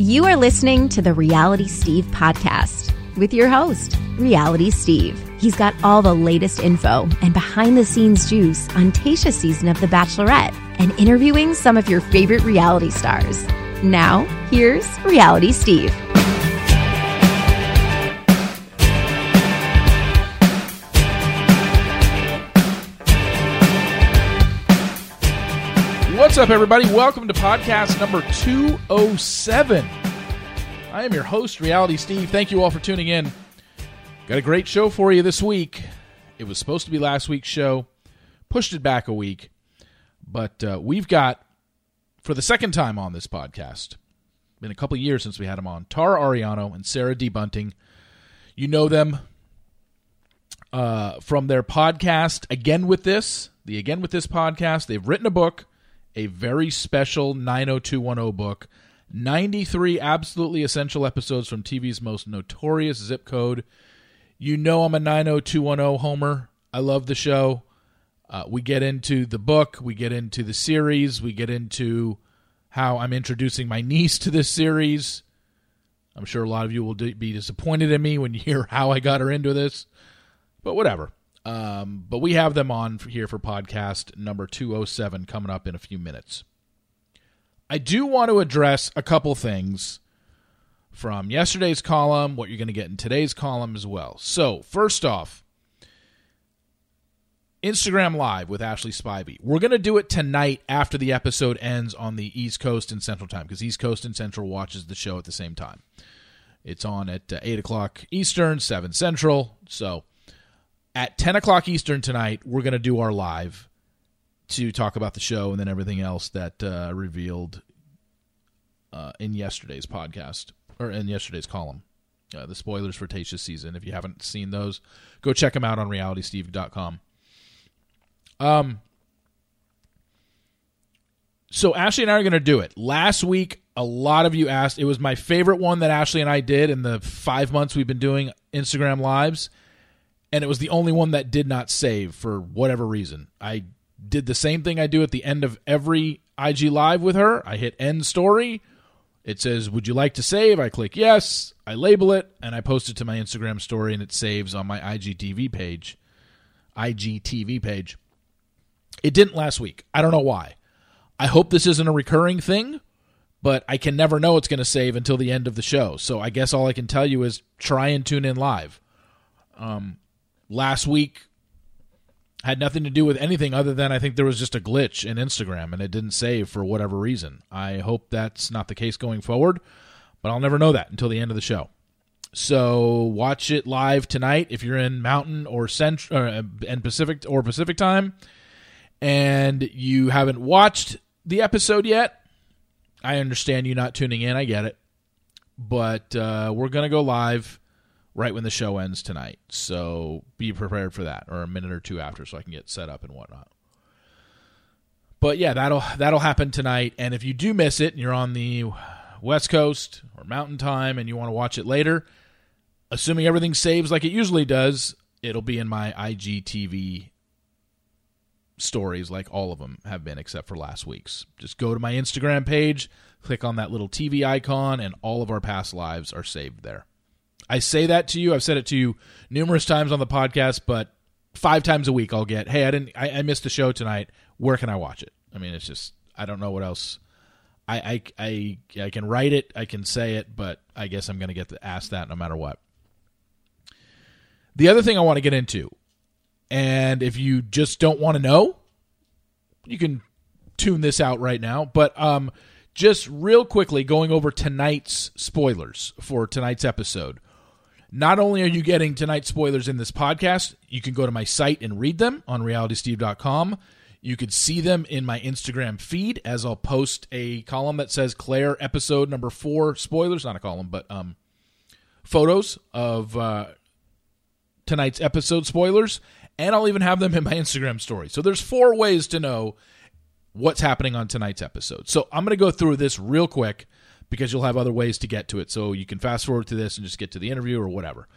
You are listening to the Reality Steve podcast with your host, Reality Steve. He's got all the latest info and behind-the-scenes juice on Tayshia's season of The Bachelorette and interviewing some of your favorite reality stars. Now, here's Reality Steve. What's up, everybody? Welcome to podcast number 207. I am your host, Reality Steve. Thank you all for tuning in. Got a great show for you this week. It was supposed to be last week's show. Pushed it back a week. But we've got, for the second time on this podcast, been a couple of years since we had them on, Tara Ariano and Sarah D. Bunting. You know them from their podcast, Again With This, the Again With This podcast. They've written a book, a very special 90210 book, 93 absolutely essential episodes from TV's most notorious zip code. You know I'm a 90210 homer. I love the show. We get into the book. We get into the series. We get into how I'm introducing my niece to this series. I'm sure a lot of you will be disappointed in me when you hear how I got her into this. But whatever. But we have them on here for podcast number 207 coming up in a few minutes. I do want to address a couple things from yesterday's column, what you're going to get in today's column as well. So, first off, Instagram Live with Ashley Spivey. We're going to do it tonight after the episode ends on the East Coast and Central Time, because East Coast and Central watches the show at the same time. It's on at 8 o'clock Eastern, 7 Central, so at 10 o'clock Eastern tonight, we're going to do our live to talk about the show and then everything else that revealed in yesterday's podcast, or in yesterday's column. The spoilers for Tayshia's season. If you haven't seen those, go check them out on realitysteve.com. So Ashley and I are going to do it. Last week, a lot of you asked. It was my favorite one that Ashley and I did in the 5 months we've been doing Instagram Lives. And it was the only one that did not save for whatever reason. I did the same thing I do at the end of every IG Live with her. I hit end story. It says, would you like to save? I click yes. I label it, and I post it to my Instagram story, and it saves on my IGTV page. It didn't last week. I don't know why. I hope this isn't a recurring thing, but I can never know it's going to save until the end of the show. So I guess all I can tell you is try and tune in live. Last week had nothing to do with anything other than I think there was just a glitch in Instagram and it didn't save for whatever reason. I hope that's not the case going forward, but I'll never know that until the end of the show. So watch it live tonight if you're in Mountain or Central and Pacific or Pacific time and you haven't watched the episode yet. I understand you not tuning in. I get it. But we're going to go live right when the show ends tonight. So be prepared for that, or a minute or two after so I can get set up and whatnot. But yeah, that'll happen tonight. And if you do miss it and you're on the West Coast or Mountain Time and you want to watch it later, assuming everything saves like it usually does, it'll be in my IGTV stories like all of them have been except for last week's. Just go to my Instagram page, click on that little TV icon, and all of our past lives are saved there. I say that to you. I've said it to you numerous times on the podcast, but 5 times a week I'll get, hey, I missed the show tonight. Where can I watch it? I mean, it's just, I don't know what else. I can write it, I can say it, but I guess I'm going to get asked that no matter what. The other thing I want to get into, and if you just don't want to know, you can tune this out right now, but just real quickly going over tonight's spoilers for tonight's episode. Not only are you getting tonight's spoilers in this podcast, you can go to my site and read them on realitysteve.com. You could see them in my Instagram feed as I'll post a column that says Claire episode number 4 spoilers. Not a column, but photos of tonight's episode spoilers. And I'll even have them in my Instagram story. So there's 4 ways to know what's happening on tonight's episode. So I'm going to go through this real quick because you'll have other ways to get to it. So you can fast forward to this and just get to the interview or whatever.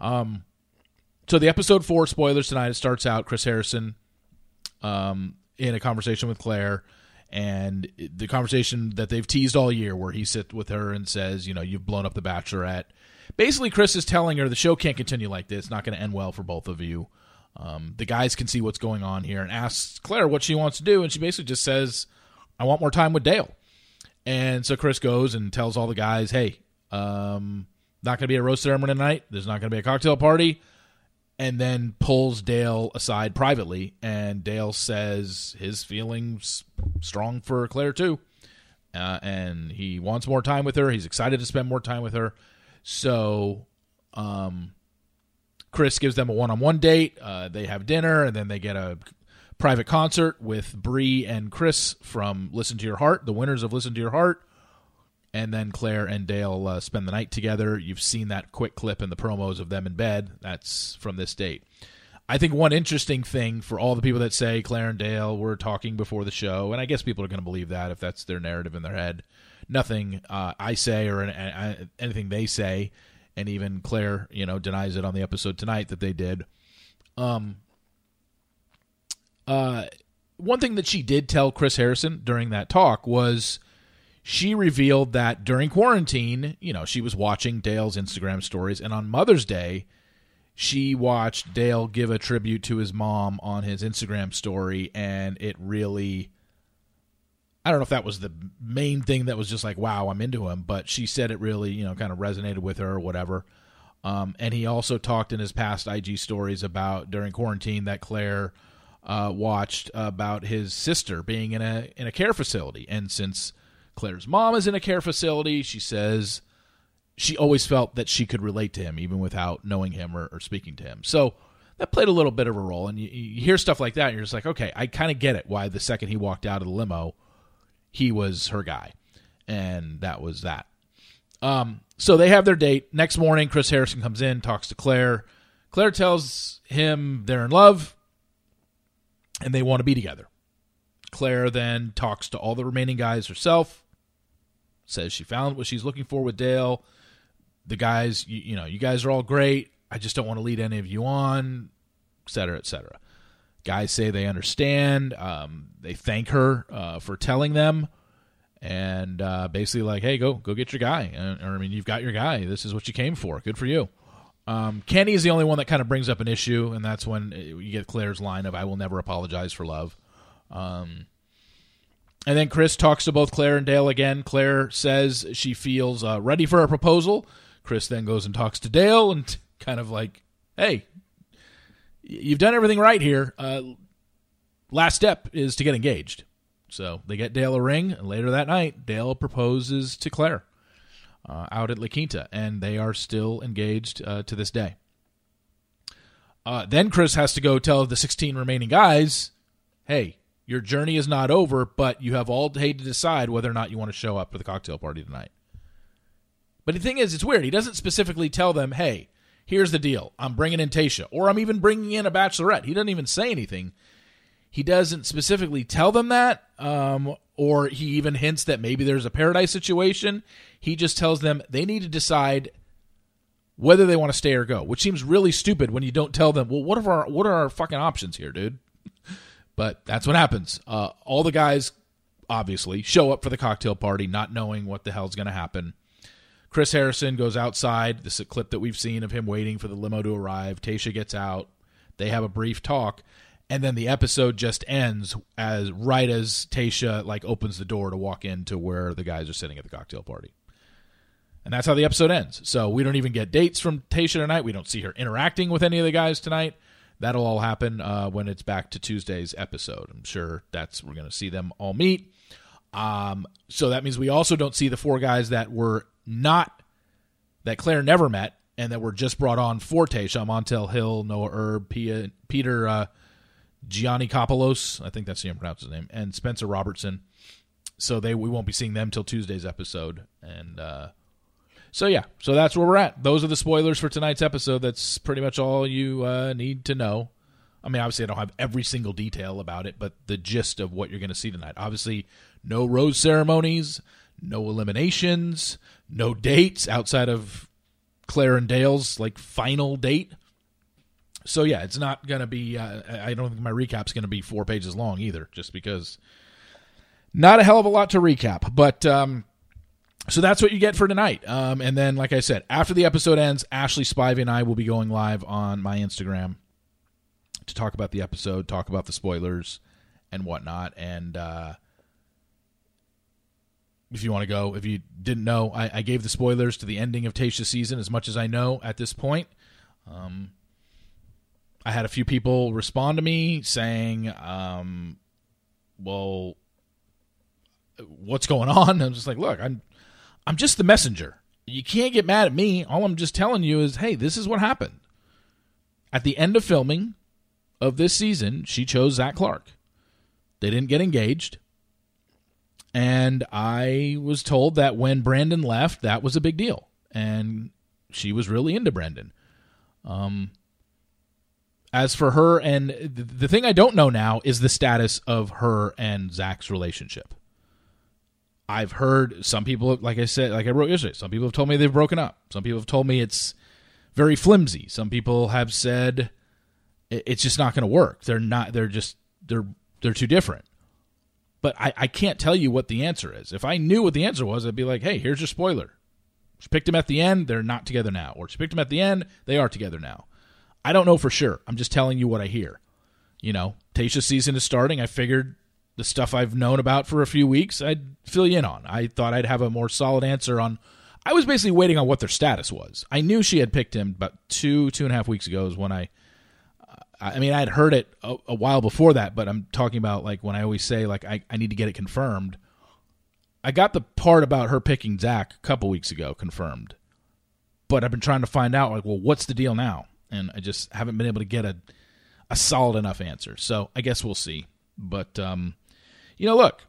So the episode 4 spoilers tonight, it starts out Chris Harrison in a conversation with Claire, And the conversation that they've teased all year where he sits with her and says, you've blown up the Bachelorette. Basically, Chris is telling her the show can't continue like this. It's not going to end well for both of you. The guys can see what's going on here, and asks Claire what she wants to do. And she basically just says, I want more time with Dale. And so Chris goes and tells all the guys, hey, not going to be a roast ceremony tonight. There's not going to be a cocktail party. And then pulls Dale aside privately, and Dale says his feelings strong for Claire too, and he wants more time with her. He's excited to spend more time with her. So Chris gives them a one-on-one date. They have dinner, and then they get a private concert with Bree and Chris from Listen to Your Heart, the winners of Listen to Your Heart. And then Claire and Dale spend the night together. You've seen that quick clip in the promos of them in bed. That's from this date. I think one interesting thing for all the people that say Claire and Dale were talking before the show, and I guess people are going to believe that if that's their narrative in their head. Nothing I say or anything they say, and even Claire, denies it on the episode tonight that they did. One thing that she did tell Chris Harrison during that talk was she revealed that during quarantine, she was watching Dale's Instagram stories, and on Mother's Day, she watched Dale give a tribute to his mom on his Instagram story, and it really, I don't know if that was the main thing that was just like, wow, I'm into him, but she said it really, kind of resonated with her or whatever. And he also talked in his past IG stories about during quarantine that Claire watched about his sister being in a care facility, and since Claire's mom is in a care facility, she says she always felt that she could relate to him even without knowing him or speaking to him. So that played a little bit of a role. And you hear stuff like that, and you're just like, okay, I kind of get it why the second he walked out of the limo, he was her guy. And that was that. So they have their date. Next morning, Chris Harrison comes in, talks to Claire. Claire tells him they're in love, and they want to be together. Claire then talks to all the remaining guys herself, says she found what she's looking for with Dale. The guys, you guys are all great. I just don't want to lead any of you on, et cetera, et cetera. Guys say they understand. They thank her for telling them, and basically like, hey, go get your guy. You've got your guy. This is what you came for. Good for you. Kenny is the only one that kind of brings up an issue, and that's when you get Claire's line of, I will never apologize for love. And then Chris talks to both Claire and Dale again. Claire says she feels ready for a proposal. Chris then goes and talks to Dale and kind of like, hey, you've done everything right here. Last step is to get engaged. So they get Dale a ring, and later that night, Dale proposes to Claire out at La Quinta, and they are still engaged to this day. Then Chris has to go tell the 16 remaining guys, hey, your journey is not over, but you have all day to decide whether or not you want to show up for the cocktail party tonight. But the thing is, it's weird. He doesn't specifically tell them, hey, here's the deal. I'm bringing in Tayshia, or I'm even bringing in a bachelorette. He doesn't even say anything. He doesn't specifically tell them that, or he even hints that maybe there's a paradise situation. He just tells them they need to decide whether they want to stay or go, which seems really stupid when you don't tell them, well, what are our fucking options here, dude? But that's what happens. All the guys, obviously, show up for the cocktail party not knowing what the hell's going to happen. Chris Harrison goes outside. This is a clip that we've seen of him waiting for the limo to arrive. Tayshia gets out. They have a brief talk. And then the episode just ends as Tayshia opens the door to walk into where the guys are sitting at the cocktail party. And that's how the episode ends. So we don't even get dates from Tayshia tonight. We don't see her interacting with any of the guys tonight. That'll all happen when it's back to Tuesday's episode. I'm sure we're going to see them all meet. So that means we also don't see the four guys that Claire never met and that were just brought on for Tayshia: Montel Hill, Noah Erb, Peter Giannikopoulos, I think that's how you pronounce his name, and Spencer Robertson. So we won't be seeing them till Tuesday's episode. And so that's where we're at. Those are the spoilers for tonight's episode. That's pretty much all you need to know. I mean, obviously I don't have every single detail about it, but the gist of what you're going to see tonight. Obviously, no rose ceremonies, no eliminations, no dates outside of Claire and Dale's final date. So yeah, it's not going to be, I don't think my recap's going to be 4 pages long either, just because Not a hell of a lot to recap, but so that's what you get for tonight. And then, like I said, after the episode ends, Ashley Spivey and I will be going live on my Instagram to talk about the episode, talk about the spoilers and whatnot. And if you want to go, if you didn't know, I gave the spoilers to the ending of Tayshia's season as much as I know at this point. I had a few people respond to me saying, well, what's going on? I'm just like, look, I'm just the messenger. You can't get mad at me. All I'm just telling you is, hey, this is what happened. At the end of filming of this season, she chose Zach Clark. They didn't get engaged. And I was told that when Brandon left, that was a big deal. And she was really into Brandon. As for her, and the thing I don't know now is the status of her and Zach's relationship. I've heard some people, like I said, like I wrote yesterday, some people have told me they've broken up. Some people have told me it's very flimsy. Some people have said it's just not going to work. They're too different. But I can't tell you what the answer is. If I knew what the answer was, I'd be like, hey, here's your spoiler. She picked him at the end, they're not together now. Or she picked him at the end, they are together now. I don't know for sure. I'm just telling you what I hear. You know, Tayshia's season is starting. I figured the stuff I've known about for a few weeks, I'd fill you in on. I thought I'd have a more solid answer on. I was basically waiting on what their status was. I knew she had picked him about 2.5 weeks ago is when I had heard it a while before that, but I'm talking about like when I always say like I need to get it confirmed. I got the part about her picking Zach a couple weeks ago confirmed, but I've been trying to find out like, well, what's the deal now? And I just haven't been able to get a solid enough answer. So I guess we'll see. But, look,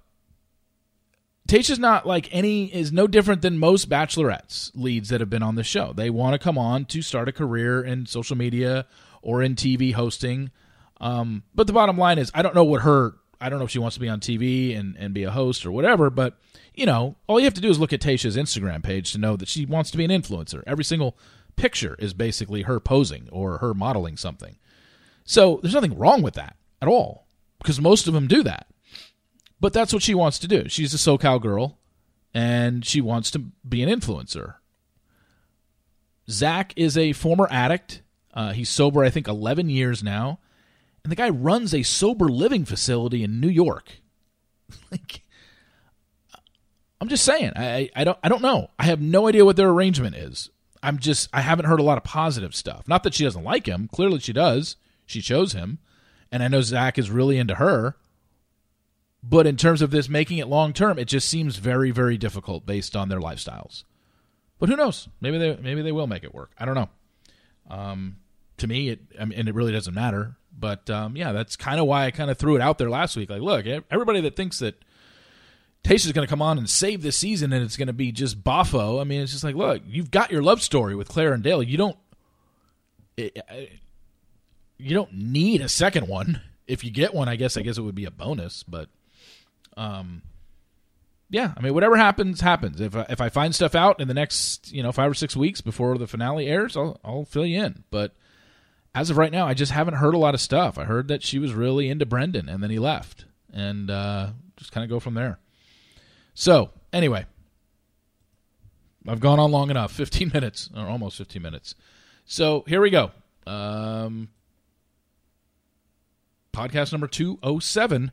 Tayshia's is no different than most Bachelorettes leads that have been on the show. They want to come on to start a career in social media or in TV hosting. But the bottom line is, I don't know if she wants to be on TV and be a host or whatever, but, all you have to do is look at Tayshia's Instagram page to know that she wants to be an influencer. Every single picture is basically her posing or her modeling something. So there's nothing wrong with that at all, because most of them do that. But that's what she wants to do. She's a SoCal girl, and she wants to be an influencer. Zach is a former addict. He's sober, I think, 11 years now. And the guy runs a sober living facility in New York. I'm just saying, I don't know. I have no idea what their arrangement is. I haven't heard a lot of positive stuff. Not that she doesn't like him. Clearly she does. She chose him. And I know Zach is really into her. But in terms of this making it long term, it just seems very, very difficult based on their lifestyles. But who knows? Maybe they will make it work. I don't know. To me, it really doesn't matter. But that's kind of why I kind of threw it out there last week. Like, look, everybody that thinks that Tayshia's going to come on and save this season and it's going to be just boffo. I mean, it's just like, look, you've got your love story with Claire and Dale. You don't need a second one. If you get one, I guess it would be a bonus. But, whatever happens. If I find stuff out in the next 5 or 6 weeks before the finale airs, I'll fill you in. But as of right now, I just haven't heard a lot of stuff. I heard that she was really into Brendan and then he left, and just kind of go from there. So, anyway, I've gone on long enough, 15 minutes, or almost 15 minutes. So, here we go. Podcast number 207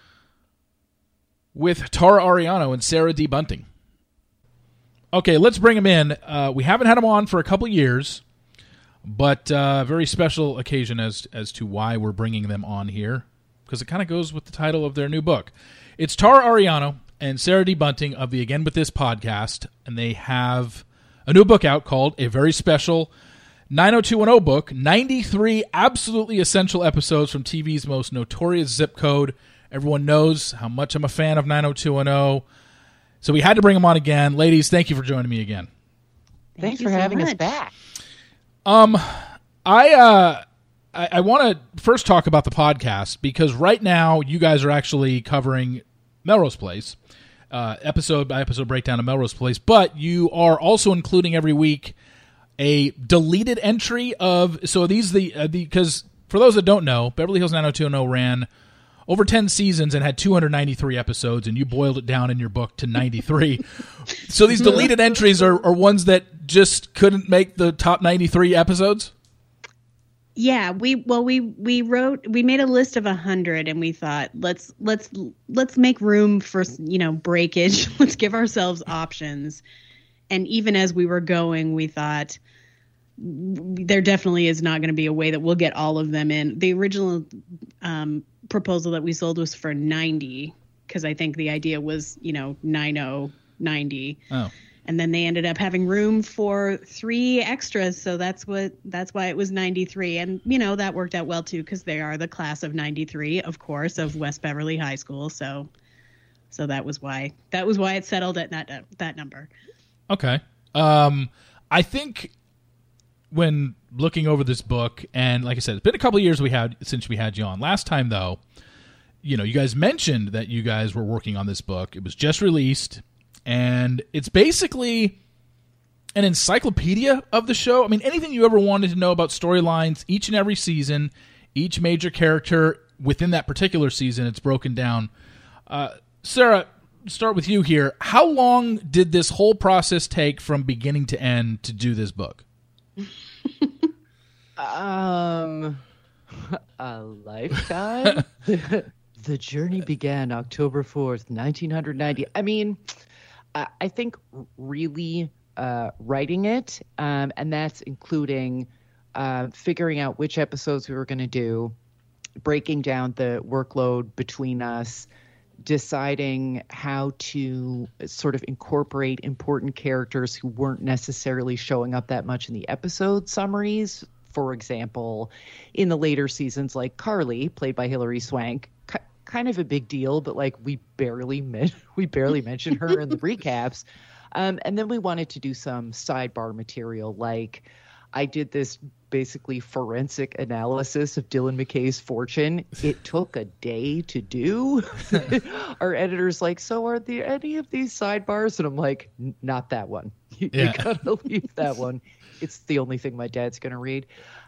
with Tara Ariano and Sarah D. Bunting. Okay, let's bring them in. We haven't had them on for a couple years, but very special occasion as to why we're bringing them on here, because it kind of goes with the title of their new book. It's Tara Ariano and Sarah D. Bunting of the Again With This podcast, and they have a new book out called A Very Special 90210 book, 93 absolutely essential episodes from TV's most notorious zip code. Everyone knows how much I'm a fan of 90210. So we had to bring them on again. Ladies, thank you for joining me again. Thanks for having us back. I want to first talk about the podcast, because right now you guys are actually covering Melrose Place, episode by episode breakdown of Melrose Place, but you are also including every week a deleted entry of, so these because for those that don't know, Beverly Hills 90210 ran over 10 seasons and had 293 episodes, and you boiled it down in your book to 93. So these deleted entries are ones that just couldn't make the top 93 episodes? Yeah, we made a list of 100, and we thought let's make room for, breakage. Let's give ourselves options. And even as we were going, we thought there definitely is not going to be a way that we'll get all of them in. The original proposal that we sold was for 90, because I think the idea was 90. Oh. And then they ended up having room for 3 extras, so that's why it was 93. And that worked out well too, because they are the class of 93, of course, of West Beverly High School. So that was why it settled at that number. Okay. I think when looking over this book, and like I said, it's been a couple of years since we had you on. Last time though, you guys mentioned that you guys were working on this book. It was just released. And it's basically an encyclopedia of the show. I mean, anything you ever wanted to know about storylines, each and every season, each major character within that particular season, it's broken down. Sarah, start with you here. How long did this whole process take from beginning to end to do this book? A lifetime? The journey began October 4th, 1990. I mean, I think really writing it, and that's including figuring out which episodes we were going to do, breaking down the workload between us, deciding how to sort of incorporate important characters who weren't necessarily showing up that much in the episode summaries. For example, in the later seasons, like Carly, played by Hilary Swank, kind of a big deal, but like we barely mention her in the recaps. And then we wanted to do some sidebar material. Like I did this basically forensic analysis of Dylan McKay's fortune. It took a day to do. Our editor's like, so are there any of these sidebars? And I'm like, not that one. You gotta leave that one. It's the only thing my dad's going to read.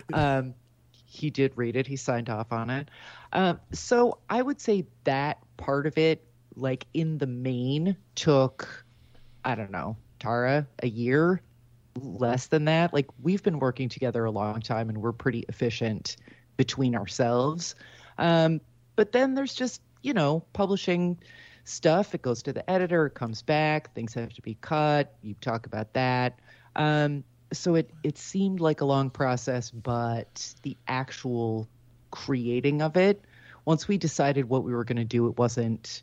He did read it. He signed off on it. So I would say that part of it, like in the main, took, I don't know, Tara, a year, less than that. Like we've been working together a long time and we're pretty efficient between ourselves. But then there's just, publishing stuff. It goes to the editor, it comes back, things have to be cut. You talk about that. So it seemed like a long process, but the actual creating of it, once we decided what we were going to do, it wasn't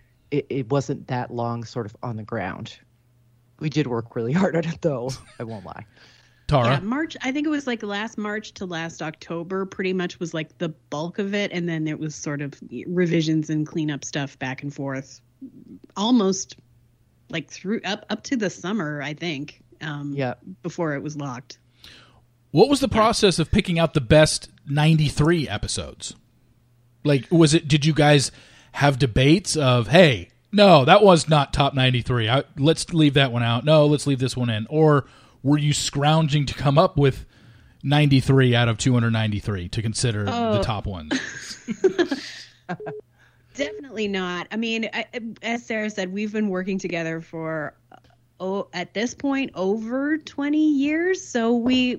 that long sort of on the ground. We did work really hard on it, though. I won't lie. Tara? Yeah, March, I think it was like last March to last October pretty much was like the bulk of it. And then it was sort of revisions and cleanup stuff back and forth almost like through up to the summer, I think. Before it was locked. What was the process of picking out the best 93 episodes? Like, did you guys have debates of, hey, no, that was not top 93. Let's leave that one out. No, let's leave this one in. Or were you scrounging to come up with 93 out of 293 to consider the top ones? Definitely not. I mean, as Sarah said, we've been working together for at this point over 20 years, so we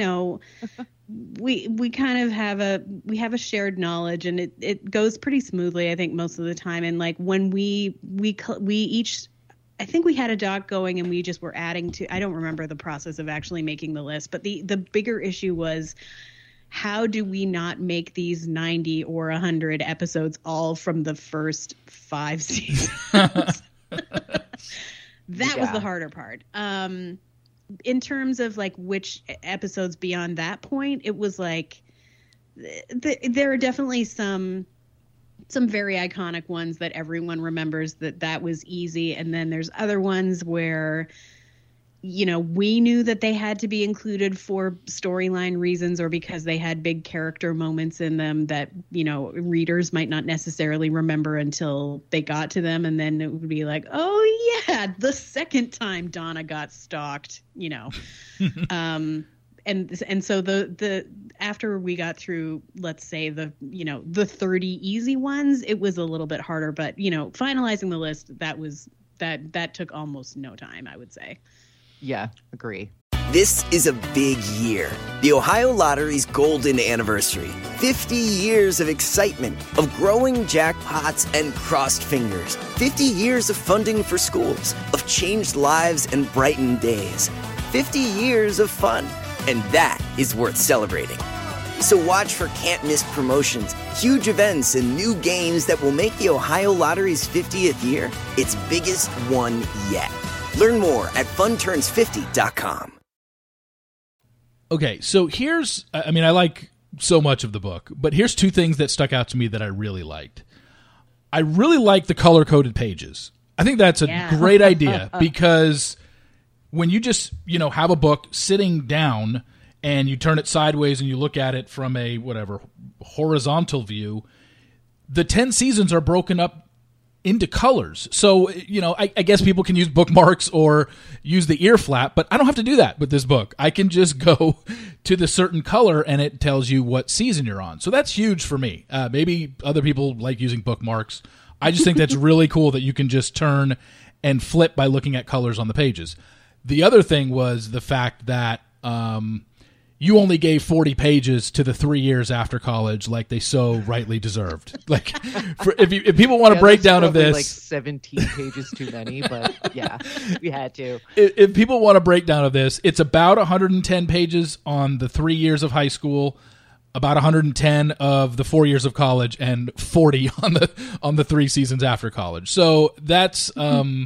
we kind of have a shared knowledge, and it goes pretty smoothly, I think, most of the time. And like when we each, I think we had a doc going and we just were adding to, I don't remember the process of actually making the list, but the bigger issue was, how do we not make these 90 or 100 episodes all from the first 5 seasons? That was the harder part. In terms of like which episodes beyond that point, it was like there are definitely some very iconic ones that everyone remembers that was easy. And then there's other ones where, we knew that they had to be included for storyline reasons or because they had big character moments in them that, readers might not necessarily remember until they got to them. And then it would be like, oh yeah, the second time Donna got stalked, And and so the after we got through, let's say the 30 easy ones, it was a little bit harder, but finalizing the list, that took almost no time, I would say. Yeah, agree. This is a big year. The Ohio Lottery's golden anniversary. 50 years of excitement, of growing jackpots and crossed fingers. 50 years of funding for schools, of changed lives and brightened days. 50 years of fun, and that is worth celebrating. So watch for can't-miss promotions, huge events, and new games that will make the Ohio Lottery's 50th year its biggest one yet. Learn more at funturns50.com. Okay, so I like so much of the book, but here's two things that stuck out to me that I really liked. I really like the color-coded pages. I think that's a great idea because when you just, have a book sitting down and you turn it sideways and you look at it from a horizontal view, the 10 seasons are broken up into colors. So, I guess people can use bookmarks or use the ear flap, but I don't have to do that with this book. I can just go to the certain color and it tells you what season you're on. So that's huge for me. Maybe other people like using bookmarks. I just think that's really cool that you can just turn and flip by looking at colors on the pages. The other thing was the fact that you only gave 40 pages to the 3 years after college, like they so rightly deserved. Like, if people want a breakdown of this, like 17 pages too many, but yeah, we had to. If people want a breakdown of this, it's about 110 pages on the 3 years of high school, about 110 of the 4 years of college, and 40 on the 3 seasons after college. So that's,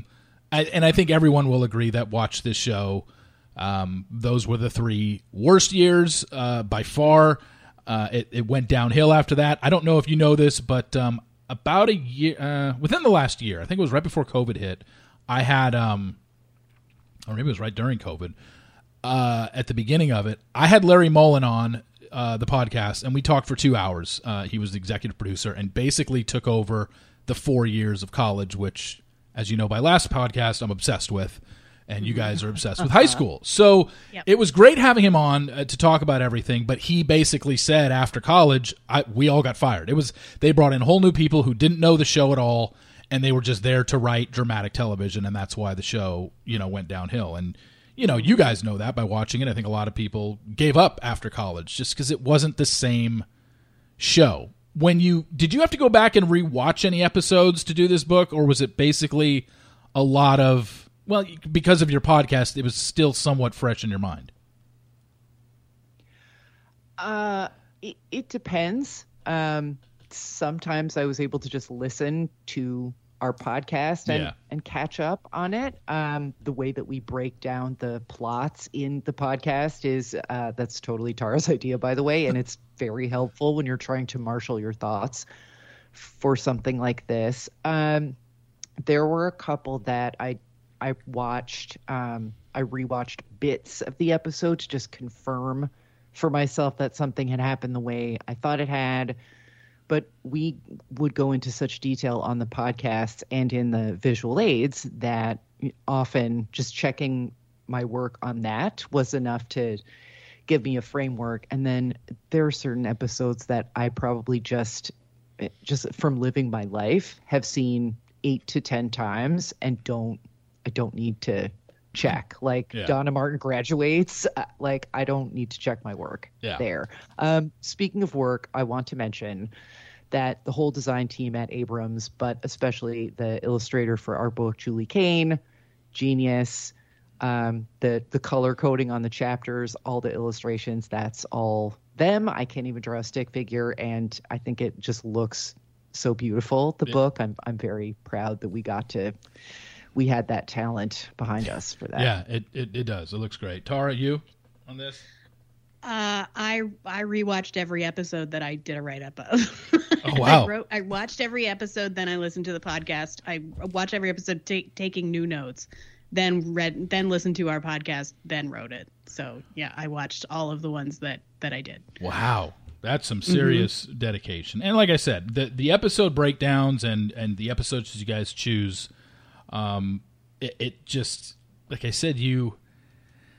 I think everyone will agree that watched this show. Those were the 3 worst years by far. It went downhill after that. I don't know if you know this, but about a year, within the last year, I think it was right before COVID hit, I had, or maybe it was right during COVID, at the beginning of it, I had Larry Mullen on the podcast, and we talked for 2 hours. He was the executive producer and basically took over the 4 years of college, which, as you know by last podcast, I'm obsessed with. And you guys are obsessed with high school. So It was great having him on to talk about everything, but he basically said after college, we all got fired. They brought in whole new people who didn't know the show at all, and they were just there to write dramatic television, and that's why the show, went downhill. And, you guys know that by watching it. I think a lot of people gave up after college just because it wasn't the same show. Did you have to go back and rewatch any episodes to do this book, or was it basically a lot of... Well, because of your podcast, it was still somewhat fresh in your mind. It depends. Sometimes I was able to just listen to our podcast and catch up on it. The way that we break down the plots in the podcast is that's totally Tara's idea, by the way, and it's very helpful when you're trying to marshal your thoughts for something like this. There were a couple that I watched, I rewatched bits of the episode to just confirm for myself that something had happened the way I thought it had. But we would go into such detail on the podcast and in the visual aids that often just checking my work on that was enough to give me a framework. And then there are certain episodes that I probably just from living my life have seen 8 to 10 times and I don't need to check. Like Donna Martin Graduates, like I don't need to check my work there. Speaking of work, I want to mention that the whole design team at Abrams, but especially the illustrator for our book, Julie Kane, genius. The color coding on the chapters, all the illustrations, that's all them. I can't even draw a stick figure, and I think it just looks so beautiful. The book, I'm very proud that we had that talent behind us for that. Yeah, it does. It looks great. Tara, you on this? I rewatched every episode that I did a write-up of. Oh, wow. I watched every episode, then I listened to the podcast. I watched every episode taking new notes, then listened to our podcast, then wrote it. So, yeah, I watched all of the ones that I did. Wow. That's some serious dedication. And like I said, the episode breakdowns and the episodes that you guys choose, it just, like I said, if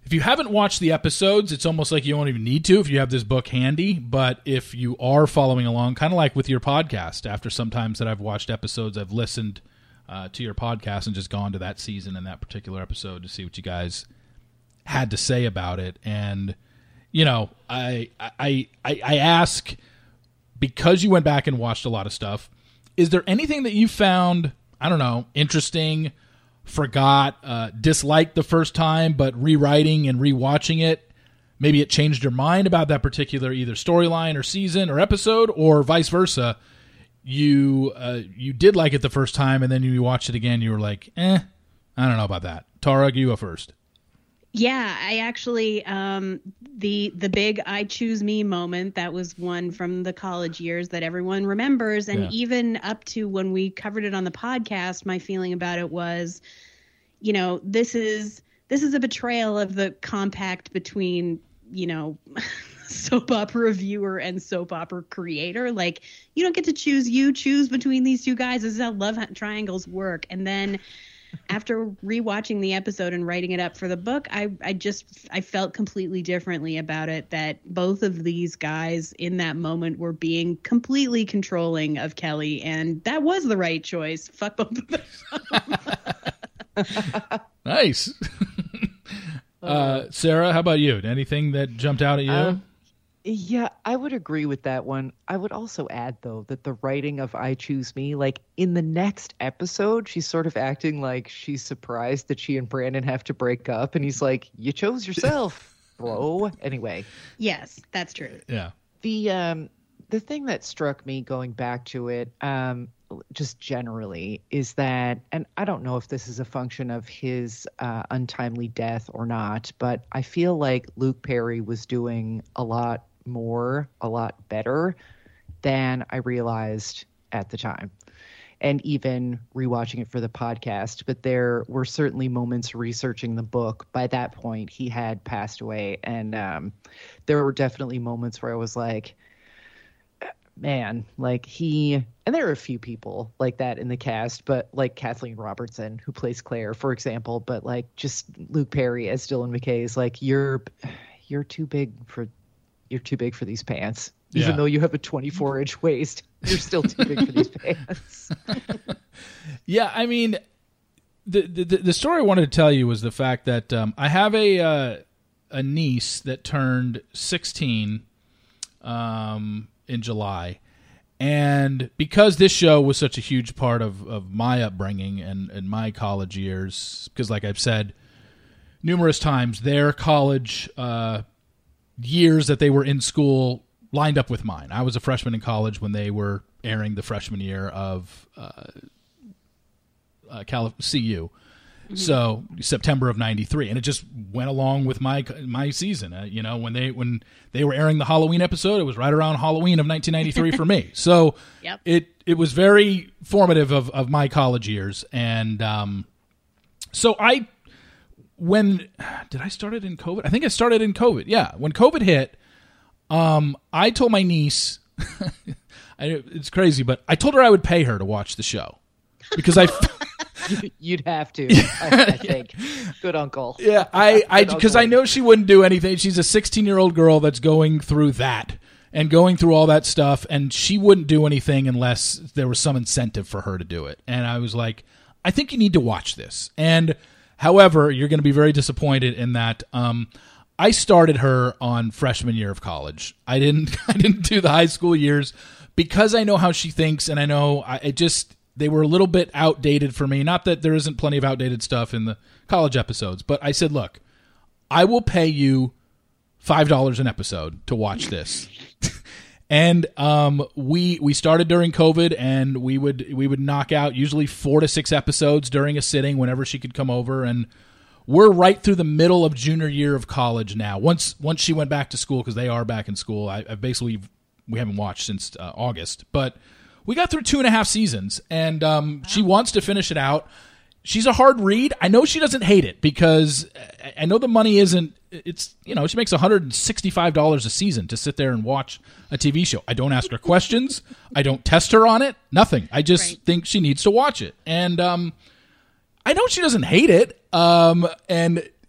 if you haven't watched the episodes, it's almost like you don't even need to if you have this book handy. But if you are following along, kind of like with your podcast, after some times that I've watched episodes, I've listened to your podcast and just gone to that season and that particular episode to see what you guys had to say about it. And, you know, I ask, because you went back and watched a lot of stuff, is there anything that you found, I don't know, interesting, forgot, disliked the first time, but rewriting and rewatching it, maybe it changed your mind about that particular either storyline or season or episode, or vice versa? You did like it the first time, and then you watched it again, you were like, I don't know about that. Tara, you go first. Yeah, I actually, the big I choose me moment, that was one from the college years that everyone remembers. And even up to when we covered it on the podcast, my feeling about it was, you know, this is a betrayal of the compact between, you know, soap opera reviewer and soap opera creator. Like, you don't get to choose, you choose between these two guys. This is how love triangles work. And then after rewatching the episode and writing it up for the book, I felt completely differently about it, that both of these guys in that moment were being completely controlling of Kelly, and that was the right choice. Fuck both of them. Nice. Sarah, how about you? Anything that jumped out at you? Yeah, I would agree with that one. I would also add, though, that the writing of I Choose Me, like in the next episode, she's sort of acting like she's surprised that she and Brandon have to break up. And he's like, you chose yourself, bro. Anyway. Yes, that's true. Yeah. The thing that struck me going back to it, just generally, is that, and I don't know if this is a function of his untimely death or not, but I feel like Luke Perry was doing a lot better than I realized at the time. And even rewatching it for the podcast, but there were certainly moments researching the book. By that point, he had passed away, and there were definitely moments where I was like, man, like and there are a few people like that in the cast, but like Kathleen Robertson, who plays Claire, for example, but like just Luke Perry as Dylan McKay is like, you're too big for these pants. Even though you have a 24-inch waist, you're still too big for these pants. Yeah, I mean, the story I wanted to tell you was the fact that I have a niece that turned 16 in July, and because this show was such a huge part of my upbringing and my college years, because like I've said numerous times, their college years that they were in school lined up with mine. I was a freshman in college when they were airing the freshman year of CU. Mm-hmm. So September of '93, and it just went along with my season. You know, when they were airing the Halloween episode, it was right around Halloween of 1993 for me. So yep. It was very formative of my college years, and so when did I start it in COVID? I think I started in COVID. Yeah, when COVID hit, I told my niece, it's crazy, but I told her I would pay her to watch the show because You'd have to, I think. Good uncle. Yeah, because I know she wouldn't do anything. She's a 16-year-old girl that's going through that and going through all that stuff, and she wouldn't do anything unless there was some incentive for her to do it. And I was like, I think you need to watch this. And however, you're going to be very disappointed in that I started her on freshman year of college. I didn't do the high school years because I know how she thinks, and I know they were a little bit outdated for me. Not that there isn't plenty of outdated stuff in the college episodes, but I said, look, I will pay you $5 an episode to watch this. And we started during COVID, and we would knock out usually 4 to 6 episodes during a sitting whenever she could come over, and we're right through the middle of junior year of college now. Once she went back to school, because they are back in school, we haven't watched since August, but we got through 2.5 seasons, and she wants to finish it out. She's a hard read. I know she doesn't hate it because I know the money isn't. It's, you know, she makes $165 a season to sit there and watch a TV show. I don't ask her questions. I don't test her on it. Nothing. I just think she needs to watch it, and I know she doesn't hate it. And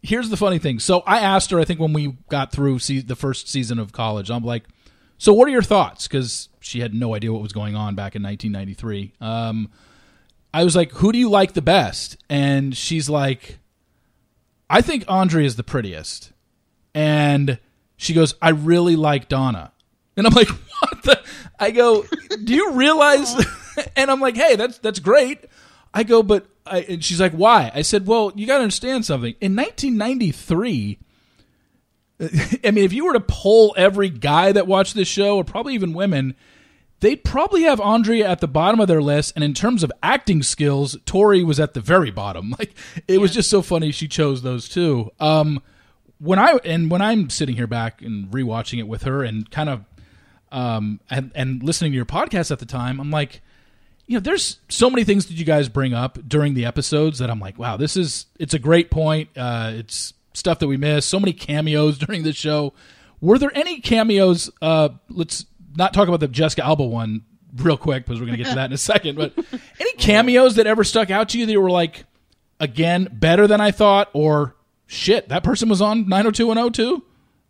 here's the funny thing. So I asked her, I think when we got through the first season of College, I'm like, so what are your thoughts? Because she had no idea what was going on back in 1993. I was like, who do you like the best? And she's like, I think Andrea is the prettiest. And she goes, I really like Donna. And I'm like, what the? I go, do you realize? And I'm like, hey, that's great. I go, but and she's like, why? I said, well, you got to understand something. In 1993, I mean, if you were to poll every guy that watched this show, or probably even women, they'd probably have Andrea at the bottom of their list. And in terms of acting skills, Tori was at the very bottom. Like, it was just so funny she chose those two. When I'm sitting here back and rewatching it with her and kind of and listening to your podcast at the time, I'm like, you know, there's so many things that you guys bring up during the episodes that I'm like, wow, it's a great point. It's stuff that we missed. So many cameos during the show. Were there any cameos? Let's not talk about the Jessica Alba one real quick because we're going to get to that in a second. But any cameos that ever stuck out to you that were like, again, better than I thought, or shit, that person was on 90210 too?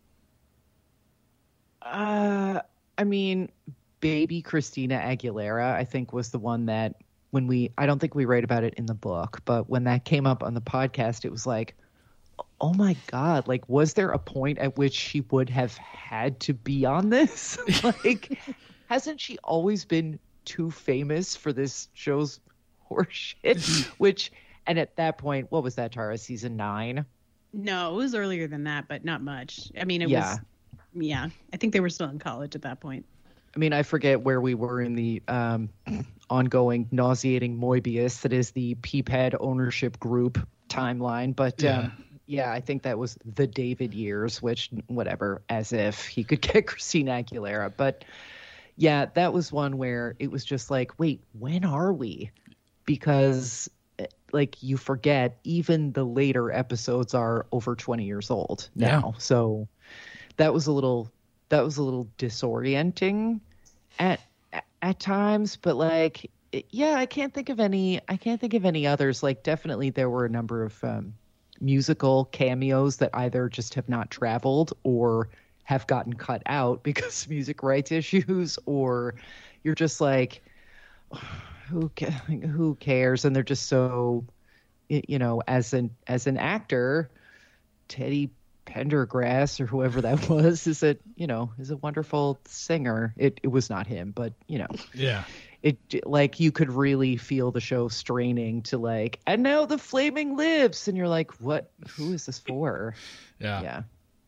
I mean, baby Christina Aguilera, I think, was the one that I don't think we write about it in the book, but when that came up on the podcast, it was like, oh my God, like, was there a point at which she would have had to be on this? Like, hasn't she always been too famous for this show's horseshit? And at that point, what was that, Tara? Season 9? No, it was earlier than that, but not much. I mean, it was, I think they were still in college at that point. I mean, I forget where we were in the ongoing nauseating Moebius that is the Peephead ownership group timeline. But I think that was the David years, which, whatever, as if he could get Christina Aguilera. But yeah, that was one where it was just like, wait, when are we? Because like, you forget even the later episodes are over 20 years old now. Yeah. So that was a little disorienting at times, but like, I can't think of any others. Like, definitely there were a number of musical cameos that either just have not traveled or have gotten cut out because of music rights issues, or you're just like, who cares? And they're just so, you know, as an actor, Teddy Pendergrass or whoever that was is a wonderful singer. It was not him, but you know, it, like, you could really feel the show straining to like, and now the flaming lips, and you're like, what? Who is this for? Yeah.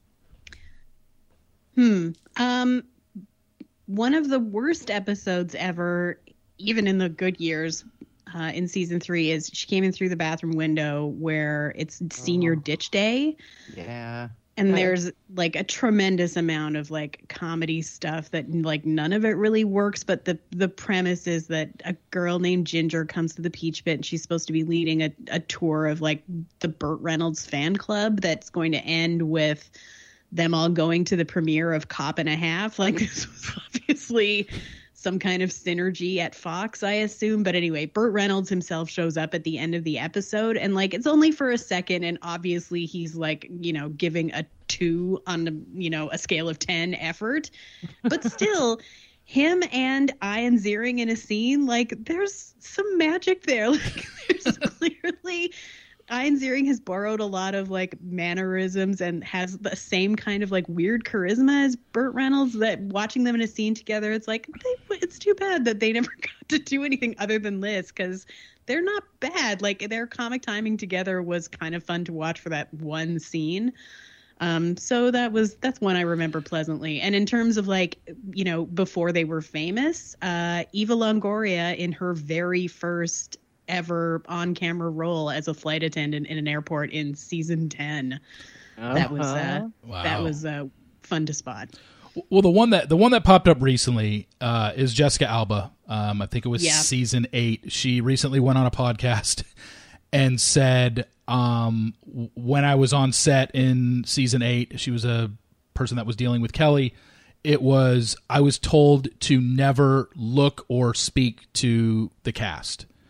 One of the worst episodes ever, even in the good years, in season 3, is she came in through the bathroom window where it's senior ditch day. Yeah. And there's like a tremendous amount of like comedy stuff that like none of it really works. But the premise is that a girl named Ginger comes to the Peach Pit and she's supposed to be leading a tour of like the Burt Reynolds fan club that's going to end with them all going to the premiere of Cop and a Half. Like, this was obviously some kind of synergy at Fox, I assume. But anyway, Burt Reynolds himself shows up at the end of the episode, and like, it's only for a second, and obviously he's like, you know, giving a 2 on the, you know, a scale of 10 effort, but still him and Ian Ziering in a scene, like, there's some magic there. Like, there's clearly Ian Ziering has borrowed a lot of like mannerisms and has the same kind of like weird charisma as Burt Reynolds, that watching them in a scene together, it's like, it's too bad that they never got to do anything other than this, because they're not bad. Like, their comic timing together was kind of fun to watch for that one scene. So that's one I remember pleasantly. And in terms of like, you know, before they were famous, Eva Longoria in her very first ever on-camera role as a flight attendant in an airport in season 10. That was fun to spot. Well, the one that popped up recently is Jessica Alba. I think it was season 8. She recently went on a podcast and said, when I was on set in season 8, she was a person that was dealing with Kelly. I was told to never look or speak to the cast.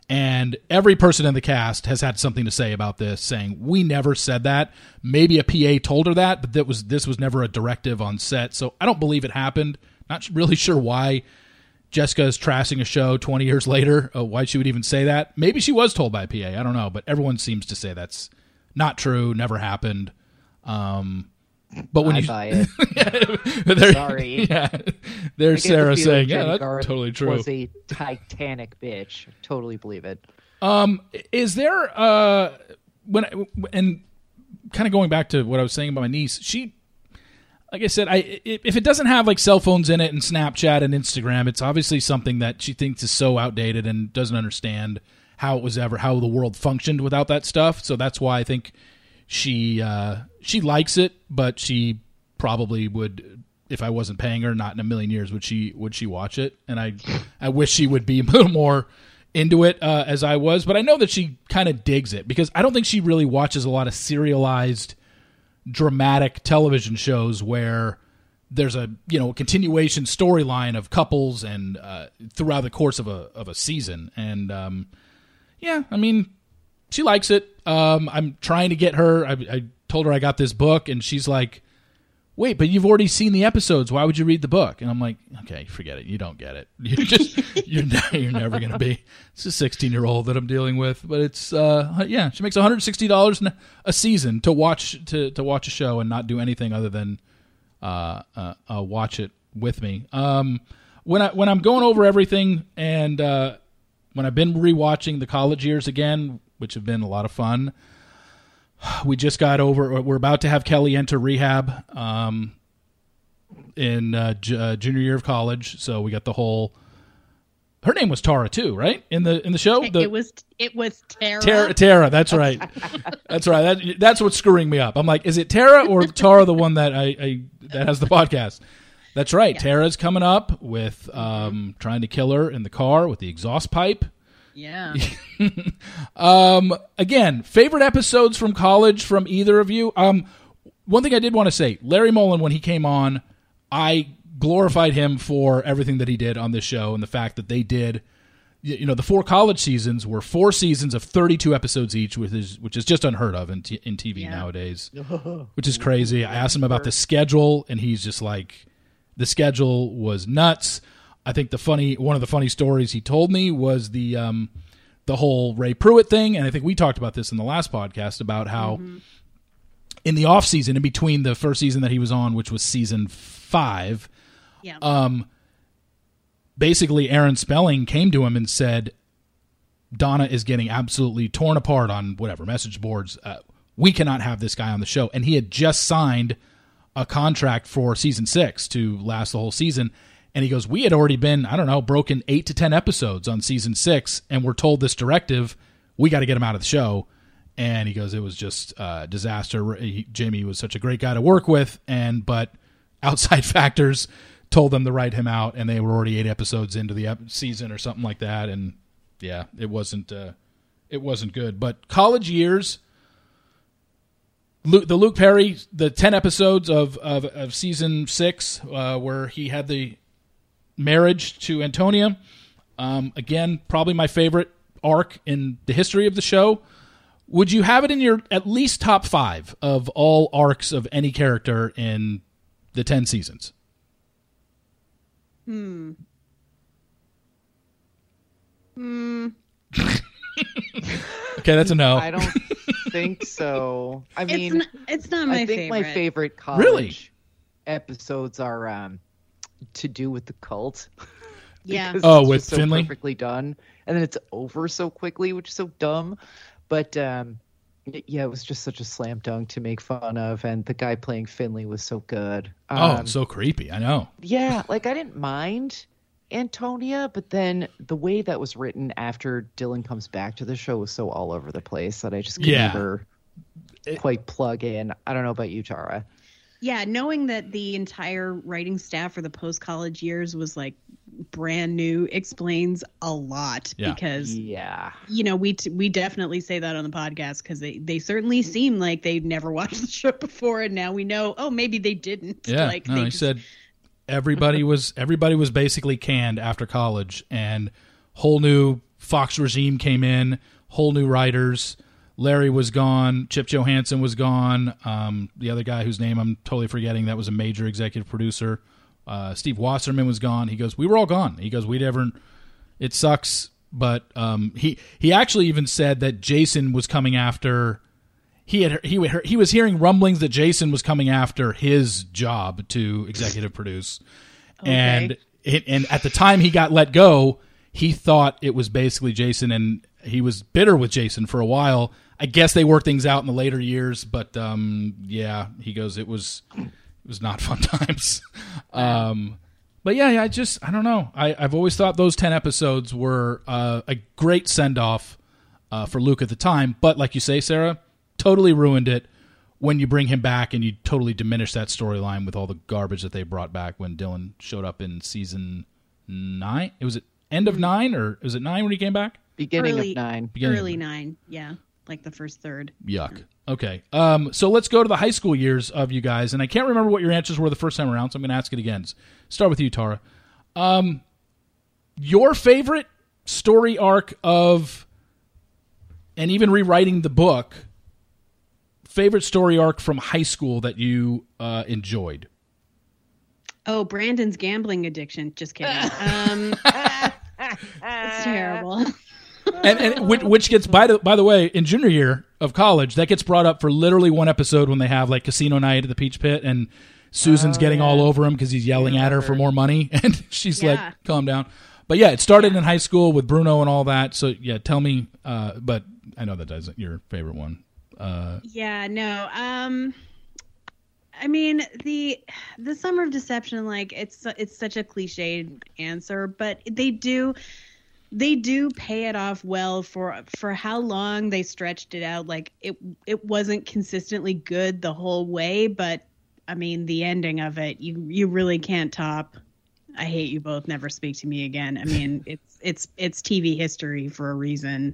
And every person in the cast has had something to say about this, saying, we never said that. Maybe a PA told her that, but this was never a directive on set. So I don't believe it happened. Not really sure why Jessica is trashing a show 20 years later, why she would even say that. Maybe she was told by a PA. I don't know. But everyone seems to say that's not true, never happened. But when I buy it. Sorry. Yeah, there's Sarah saying, "Yeah, that's totally true." Was a Titanic bitch. Totally believe it. Is there and kind of going back to what I was saying about my niece? She, like I said, if it doesn't have like cell phones in it and Snapchat and Instagram, it's obviously something that she thinks is so outdated and doesn't understand how the world functioned without that stuff. So that's why I think she likes it, but she probably would, if I wasn't paying her, not in a million years would she watch it. And I wish she would be a little more into it as I was, but I know that she kind of digs it because I don't think she really watches a lot of serialized dramatic television shows where there's a continuation storyline of couples and throughout the course of a season. And yeah, I mean, she likes it. I'm trying to get her. I told her I got this book, and she's like, wait, but you've already seen the episodes. Why would you read the book? And I'm like, okay, forget it. You don't get it. You're never going to be. It's a 16-year-old that I'm dealing with. But it's, she makes $160 a season to watch a show and not do anything other than watch it with me. When I'm going over everything and when I've been rewatching the college years again, which have been a lot of fun, we're about to have Kelly enter rehab in junior year of college. So we got her name was Tara too, right? In the show? It was Tara. Tara, that's right. That's right. That's what's screwing me up. I'm like, is it Tara or Tara, the one that that has the podcast? That's right. Yeah. Tara's coming up with trying to kill her in the car with the exhaust pipe. Yeah. Again, favorite episodes from college from either of you? One thing I did want to say, Larry Mullen, when he came on, I glorified him for everything that he did on this show and the fact that they did, the 4 college seasons were 4 seasons of 32 episodes each, which is just unheard of in TV nowadays, which is crazy. I asked him about the schedule, and he's just like, the schedule was nuts. I think one of the funny stories he told me was the whole Ray Pruitt thing, and I think we talked about this in the last podcast about how in the off season, in between the first season that he was on, which was season 5, basically Aaron Spelling came to him and said, Donna is getting absolutely torn apart on whatever message boards. We cannot have this guy on the show, and he had just signed a contract for season 6 to last the whole season. And he goes, we had already been, broken 8 to 10 episodes on season 6, and we're told this directive, we got to get him out of the show. And he goes, it was just a disaster. Jamie was such a great guy to work with, but outside factors told them to write him out, and they were already 8 episodes into the season or something like that. And yeah, it wasn't good. But college years, the Luke Perry, the 10 episodes of season 6, where he had the marriage to Antonia. Again, probably my favorite arc in the history of the show. Would you have it in your at least top 5 of all arcs of any character in the 10 seasons? Okay, that's a no. I don't think so. I mean, it's not my favorite. I think my favorite college episodes are to do with the cult. Yeah. Oh, with so Finley? Perfectly done. And then it's over so quickly, which is so dumb. But it was just such a slam dunk to make fun of. And the guy playing Finley was so good. So creepy. I know. Yeah, I didn't mind Antonia, but then the way that was written after Dylan comes back to the show was so all over the place that I just could never quite plug in. I don't know about you, Tara. Yeah, knowing that the entire writing staff for the post-college years was brand new explains a lot because we definitely say that on the podcast because they certainly seem like they'd never watched the show before, and now we know maybe they didn't. He said everybody was basically canned after college, and whole new Fox regime came in, whole new writers. Larry was gone. Chip Johansson was gone. The other guy whose name I'm totally forgetting, that was a major executive producer. Steve Wasserman was gone. He goes, we were all gone. He goes, it sucks. But he actually even said that Jason was coming after. He was hearing rumblings that Jason was coming after his job to executive produce, and at the time he got let go, he thought it was basically Jason, and he was bitter with Jason for a while. I guess they worked things out in the later years, but he goes, it was not fun times. But yeah, I don't know. I've always thought those 10 episodes were a great send-off for Luke at the time. But like you say, Sarah, totally ruined it when you bring him back and you totally diminish that storyline with all the garbage that they brought back when Dylan showed up in season 9. Was it end of 9 or was it 9 when he came back? Beginning of 9. Early 9, yeah. Like the first third. Yuck. Okay. So let's go to the high school years of you guys. And I can't remember what your answers were the first time around, so I'm going to ask it again. Start with you, Tara. Your favorite story arc of, and even rewriting the book, favorite story arc from high school that you enjoyed? Oh, Brandon's gambling addiction. Just kidding. It's terrible. And which gets, by the way, in junior year of college, that gets brought up for literally one episode when they have like casino night at the Peach Pit, and Susan's getting all over him because he's yelling at her for more money, and she's like, calm down. But yeah, it started in high school with Bruno and all that. So yeah, tell me, but I know that isn't your favorite one. I mean, the Summer of Deception, like it's such a cliched answer, but they do pay it off well for how long they stretched it out. Like it wasn't consistently good the whole way, but I mean, the ending of it, you really can't top. I hate you both. Never speak to me again. I mean, it's TV history for a reason.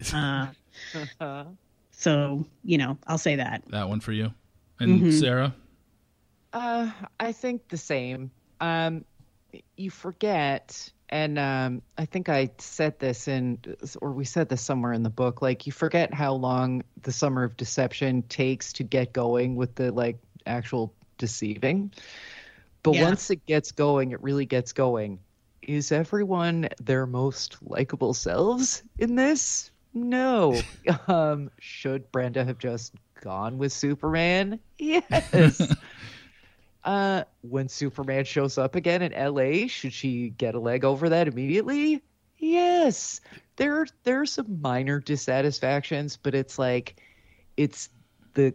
So I'll say that. That one for you, and Sarah. I think the same. You forget. And I think I said this or we said this somewhere in the book, like you forget how long the Summer of Deception takes to get going with the like actual deceiving. But once it gets going, it really gets going. Is everyone their most likable selves in this? No. Should Brenda have just gone with Superman? Yes. When Superman shows up again in LA, should she get a leg over that immediately? Yes. There are some minor dissatisfactions, but it's like it's the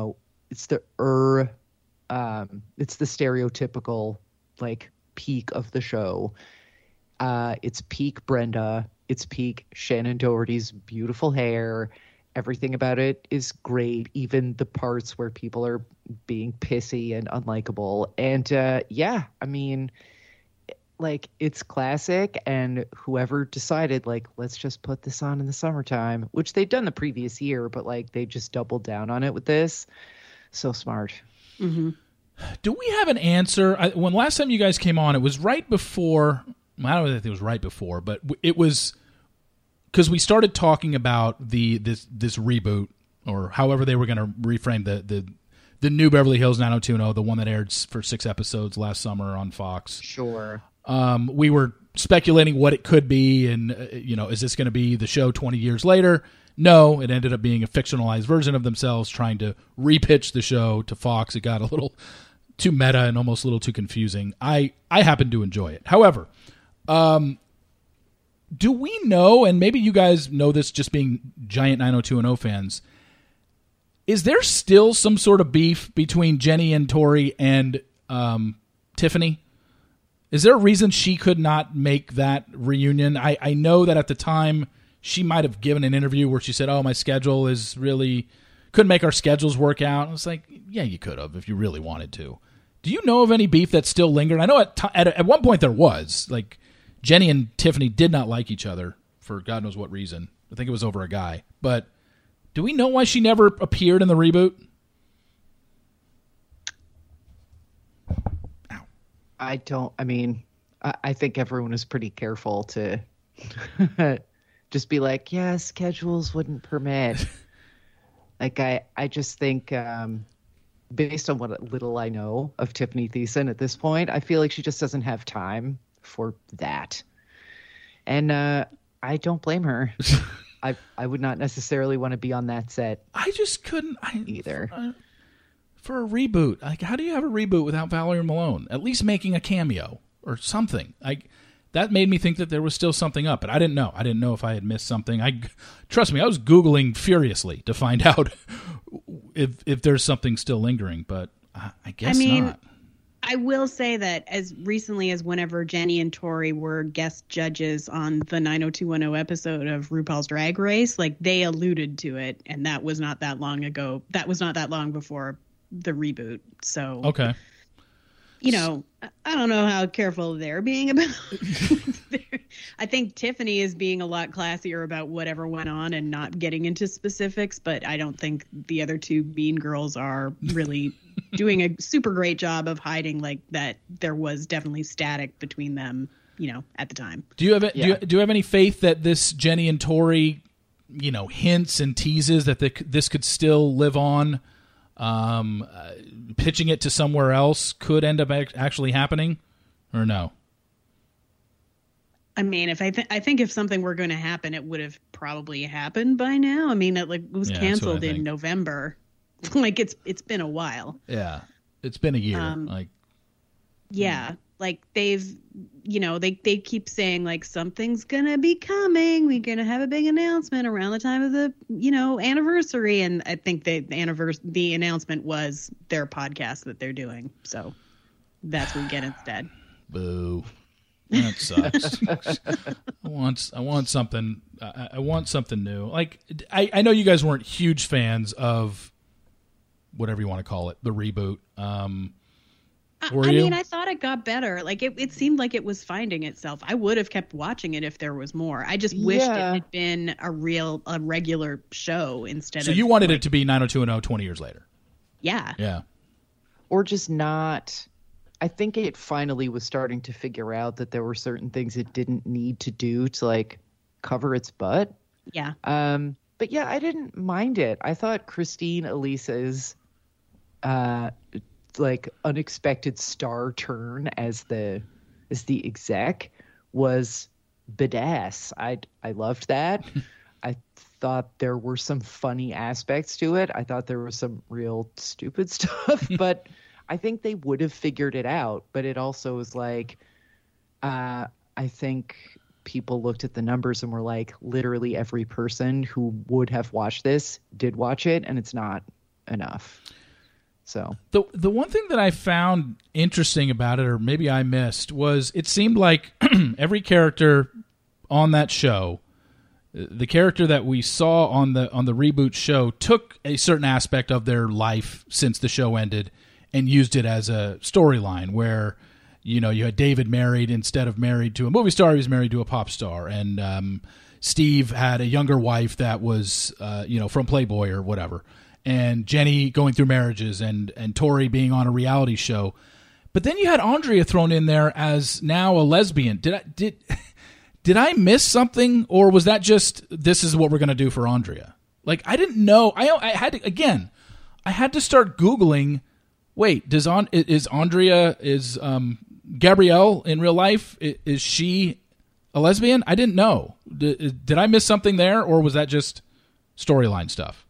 stereotypical like peak of the show. It's peak Brenda, it's peak Shannon Doherty's beautiful hair. Everything about it is great, even the parts where people are being pissy and unlikable. And I mean, like it's classic, and whoever decided like let's just put this on in the summertime, which they'd done the previous year, but like they just doubled down on it with this. So smart. Mm-hmm. Do we have an answer? When last time you guys came on, it was right before. I don't know if it was right before, but it was because we started talking about this reboot, or however they were going to reframe the new Beverly Hills 90210, the one that aired for 6 episodes last summer on Fox. Sure. We were speculating what it could be, and is this going to be the show 20 years later? No, it ended up being a fictionalized version of themselves trying to repitch the show to Fox. It got a little too meta and almost a little too confusing. I happen to enjoy it. However, do we know, and maybe you guys know this just being giant 90210 fans, is there still some sort of beef between Jenny and Tori and Tiffany? Is there a reason she could not make that reunion? I know that at the time she might have given an interview where she said, oh, my schedule is really, couldn't make our schedules work out. And it's like, yeah, you could have if you really wanted to. Do you know of any beef that still lingered? I know at one point there was. Like, Jenny and Tiffany did not like each other for God knows what reason. I think it was over a guy. But do we know why she never appeared in the reboot? I don't. I mean, I think everyone is pretty careful to just be like, yeah, schedules wouldn't permit. Like, I just think, based on what little I know of Tiffany Thiessen at this point, I feel like she just doesn't have time for that. And I don't blame her. I would not necessarily want to be on that set. I just couldn't either. For a reboot, like, how do you have a reboot without Valerie Malone? At least making a cameo or something. That made me think that there was still something up, but I didn't know. I didn't know if I had missed something. Trust me, I was Googling furiously to find out if there's something still lingering, but I guess not. I will say that as recently as whenever Jenny and Tori were guest judges on the 90210 episode of RuPaul's Drag Race, like, they alluded to it, and that was not that long ago. That was not that long before the reboot. So, okay. You know, I don't know how careful they're being about I think Tiffany is being a lot classier about whatever went on and not getting into specifics, but I don't think the other two Mean Girls are really doing a super great job of hiding, like, that there was definitely static between them, you know, at the time. Do you have do you have any faith that this Jenny and Tori, you know, hints and teases that this could still live on? Pitching it to somewhere else could end up actually happening, or no? I mean, if I think if something were going to happen, it would have probably happened by now. I mean, it was canceled in November. Like, it's been a while. Yeah, it's been a year. Yeah, like they've, you know, they keep saying, like, something's gonna be coming. We're gonna have a big announcement around the time of the, you know, anniversary. And I think the announcement was their podcast that they're doing. So that's what we get instead. Boo. That sucks. I want something. I want something new. Like, I know you guys weren't huge fans of whatever you want to call it, the reboot. I mean, I thought it got better. Like, it seemed like it was finding itself. I would have kept watching it if there was more. I just wished it had been a regular show instead of... So you wanted it to be 90210 20 years later. Yeah. Yeah. Or just not... I think it finally was starting to figure out that there were certain things it didn't need to do to, like, cover its butt. Yeah. But yeah, I didn't mind it. I thought Christine Elisa's like unexpected star turn as the exec was badass. I loved that. I thought there were some funny aspects to it. I thought there was some real stupid stuff, but I think they would have figured it out. But it also was like, I think people looked at the numbers and were like, literally every person who would have watched this did watch it, and it's not enough. So the one thing that I found interesting about it, or maybe I missed, was it seemed like every character on that show, the character that we saw on the reboot show, took a certain aspect of their life since the show ended and used it as a storyline where, you know, you had David married, instead of married to a movie star, he was married to a pop star. And Steve had a younger wife that was, from Playboy or whatever. And Jenny going through marriages, and Tori being on a reality show. But then you had Andrea thrown in there as now a lesbian. Did I miss something, or was that just, this is what we're going to do for Andrea? Like, I didn't know. I had to start Googling. Wait, is Gabrielle in real life, is she a lesbian? I didn't know. Did I miss something there, or was that just storyline stuff?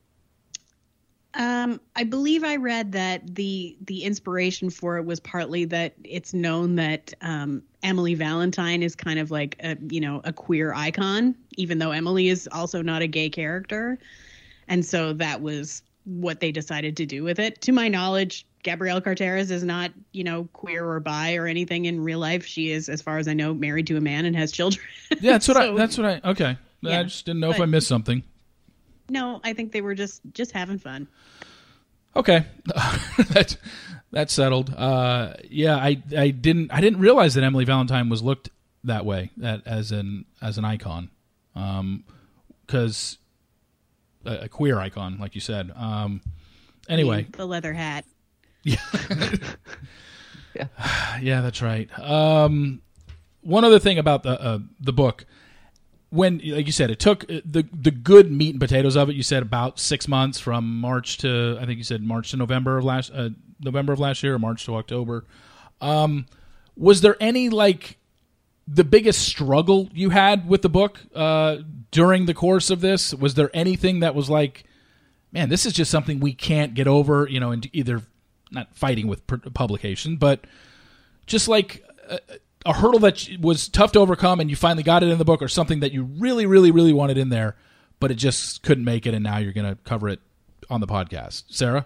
I believe I read that the inspiration for it was partly that it's known that Emily Valentine is kind of like a queer icon, even though Emily is also not a gay character. And so that was what they decided to do with it. To my knowledge, Gabrielle Carteris is not, queer or bi or anything in real life. She is, as far as I know, married to a man and has children. Yeah, okay. Yeah, I just didn't know if I missed something. No, I think they were just having fun. Okay, that's settled. I didn't realize that Emily Valentine was looked that way, as an icon, because a queer icon, like you said. Anyway, the leather hat. Yeah, yeah, that's right. one other thing about the book. When, like you said, it took the good meat and potatoes of it. You said about 6 months from March to, I think you said March to November of last year, or March to October. Was there any, like, the biggest struggle you had with the book during the course of this? Was there anything that was like, man, this is just something we can't get over, and either not fighting with publication, but just like a hurdle that was tough to overcome and you finally got it in the book, or something that you really, really, really wanted in there, but it just couldn't make it, and now you're going to cover it on the podcast? Sarah?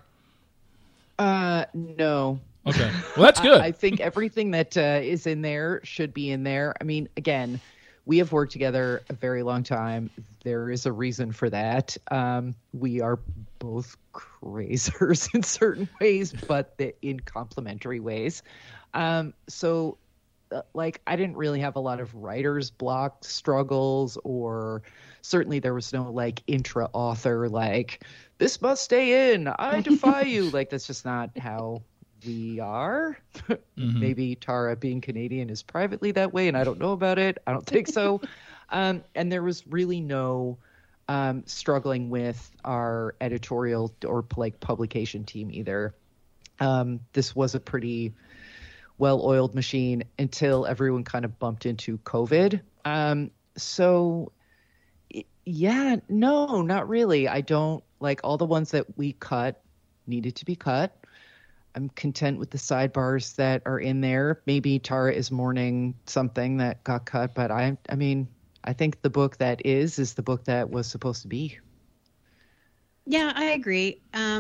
No. Okay. Well, that's good. I think everything that is in there should be in there. I mean, again, we have worked together a very long time. There is a reason for that. We are both crazers in certain ways, but in complementary ways. So, like, I didn't really have a lot of writer's block struggles, or certainly there was no, like, intra-author, like, this must stay in, I defy you. Like, that's just not how we are. Mm-hmm. Maybe Tara, being Canadian, is privately that way, and I don't know about it. I don't think so. And there was really no struggling with our editorial or, like, publication team either. This was a pretty well-oiled machine until everyone kind of bumped into COVID. So, yeah, no, not really. I don't, like, all the ones that we cut needed to be cut. I'm content with the sidebars that are in there. Maybe Tara is mourning something that got cut, but I mean, I think the book that is the book that was supposed to be. Yeah, I agree.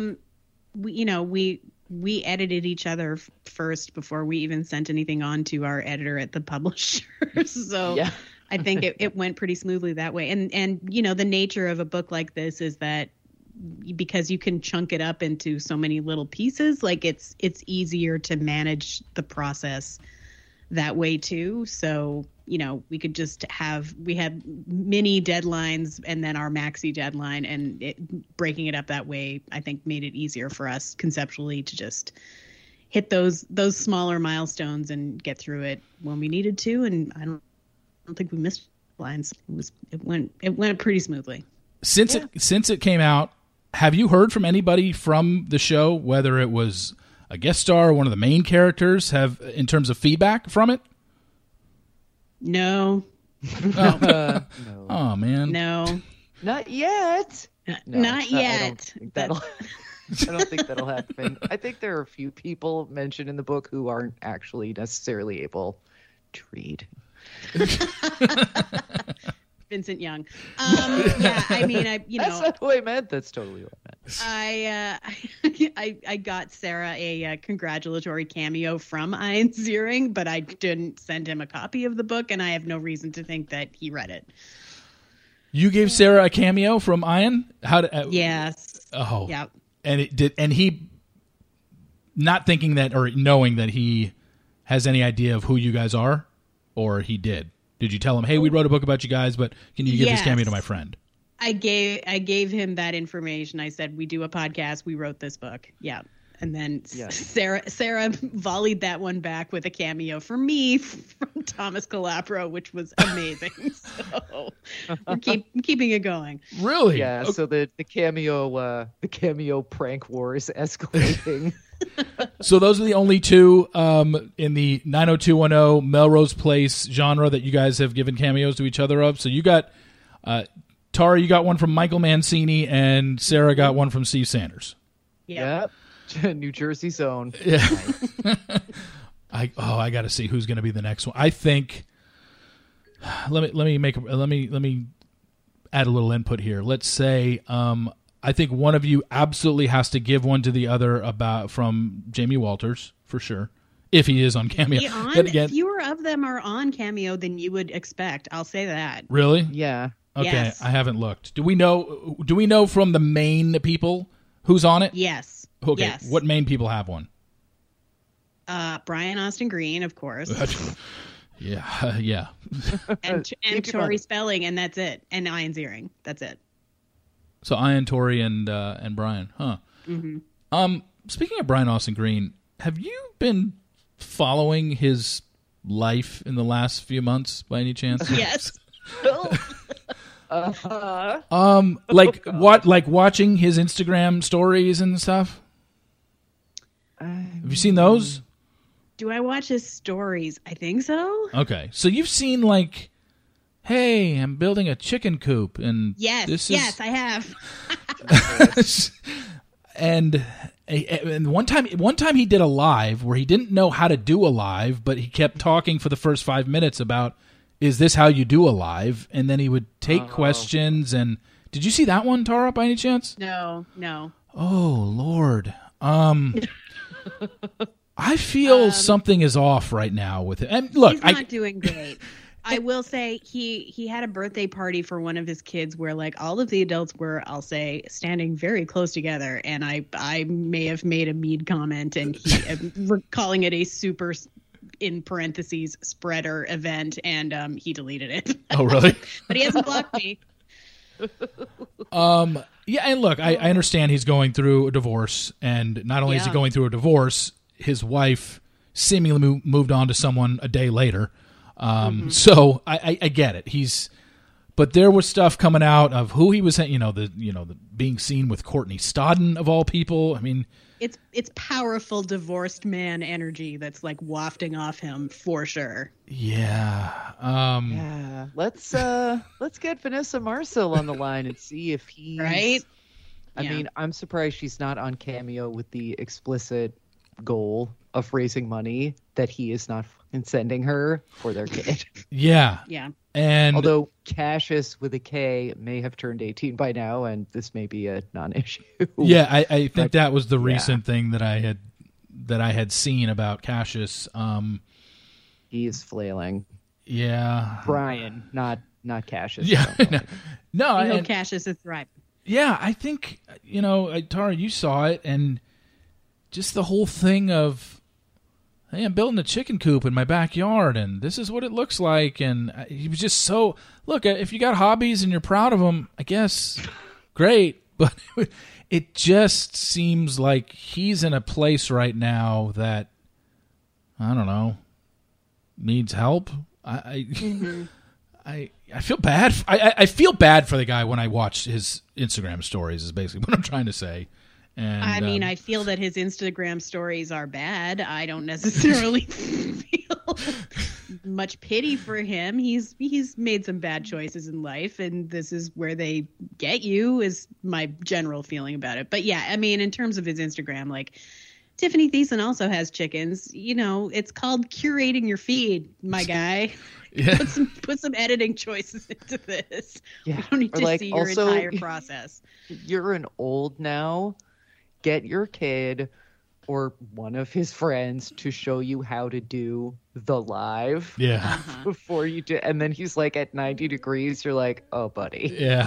We edited each other first before we even sent anything on to our editor at the publisher. So yeah. I think it went pretty smoothly that way. And the nature of a book like this is that because you can chunk it up into so many little pieces, like it's easier to manage the process that way too. So, we could just we had mini deadlines and then our maxi deadline, and breaking it up that way, I think, made it easier for us conceptually to just hit those smaller milestones and get through it when we needed to. And I don't think we missed lines. It went pretty smoothly. Since it came out, have you heard from anybody from the show, whether it was a guest star or one of the main characters, in terms of feedback from it? No. No. Oh, man. No. Not yet. No, not yet. I don't think that'll happen. I think there are a few people mentioned in the book who aren't actually necessarily able to read. Vincent Young. Yeah, I mean, that's not what I meant. That's totally what I meant. I got Sarah a congratulatory cameo from Ian Ziering, but I didn't send him a copy of the book, and I have no reason to think that he read it. You gave Sarah a cameo from Ian? Yes. Oh. Yeah. And he, not thinking that or knowing that he has any idea of who you guys are, or he did? Did you tell him, hey, we wrote a book about you guys, but can you give this cameo to my friend? I gave him that information. I said, we do a podcast. We wrote this book. Yeah. And then Sarah volleyed that one back with a cameo for me from Thomas Calabro, which was amazing. So we're keeping it going. Really? Yeah. Okay. So the cameo prank war is escalating. So those are the only two in the 90210 Melrose Place genre that you guys have given cameos to each other of. So you got Tara, you got one from Michael Mancini, and Sarah got one from Steve Sanders. Yep. New Jersey zone. Yeah. I got to see who's going to be the next one. I think. Let me add a little input here. Let's say I think one of you absolutely has to give one to the other from Jamie Walters for sure, if he is on Cameo. Fewer of them are on Cameo than you would expect. I'll say that. Really? Yeah. Okay, yes. I haven't looked. Do we know from the main people who's on it? Yes. Okay. Yes. What main people have one? Brian Austin Green, of course. Yeah. and Tori Spelling, and that's it. And Ian Ziering. That's it. So Ian, Tori, and Brian, huh? Mm-hmm. Speaking of Brian Austin Green, have you been following his life in the last few months by any chance? Yes. Like watching his Instagram stories and stuff? Have you seen those? Do I watch his stories? I think so. Okay. So you've seen like, hey, I'm building a chicken coop and Yes, I have. and one time he did a live where he didn't know how to do a live, but he kept talking for the first 5 minutes about, is this how you do a live? And then he would take questions. And did you see that one, Tara, by any chance? No. Oh, Lord. I feel something is off right now with it. And look, he's not doing great. I will say he had a birthday party for one of his kids where like all of the adults were, I'll say, standing very close together, and I may have made a mean comment, and we're calling it a super, in parentheses, spreader event, and he deleted it. Oh, really? But he hasn't blocked me. Yeah, and look, I understand he's going through a divorce, and not only is he going through a divorce, his wife seemingly moved on to someone a day later. So I get it. But there was stuff coming out of who he was, the being seen with Courtney Stodden of all people. I mean, it's powerful divorced man energy that's like wafting off him for sure. Yeah. Yeah. Let's get Vanessa Marcil on the line and see if he's right. I mean, I'm surprised she's not on Cameo with the explicit goal of raising money that he is not sending her for their kid. Yeah. And although Cassius with a K may have turned 18 by now, and this may be a non-issue. Yeah, I think that was the recent thing that I had seen about Cassius. He is flailing. Yeah. Brian, not Cassius. Yeah. No, Cassius is thriving. Yeah, I think, Tara, you saw it, and just the whole thing of, hey, I'm building a chicken coop in my backyard, and this is what it looks like. And he was just so, look, if you got hobbies and you're proud of them, I guess, great. But it just seems like he's in a place right now that, I don't know, needs help. I feel bad. I feel bad for the guy when I watch his Instagram stories, is basically what I'm trying to say. And, I mean, I feel that his Instagram stories are bad. I don't necessarily feel much pity for him. He's made some bad choices in life, and this is where they get you, is my general feeling about it. But yeah, I mean, in terms of his Instagram, like, Tiffany Thiessen also has chickens. It's called curating your feed, my guy. Yeah. Put some editing choices into this. Yeah. We don't need to see your entire process. You're an old now. Get your kid or one of his friends to show you how to do the live. Yeah. Before you do, and then he's like at 90 degrees. You're like, oh, buddy. Yeah.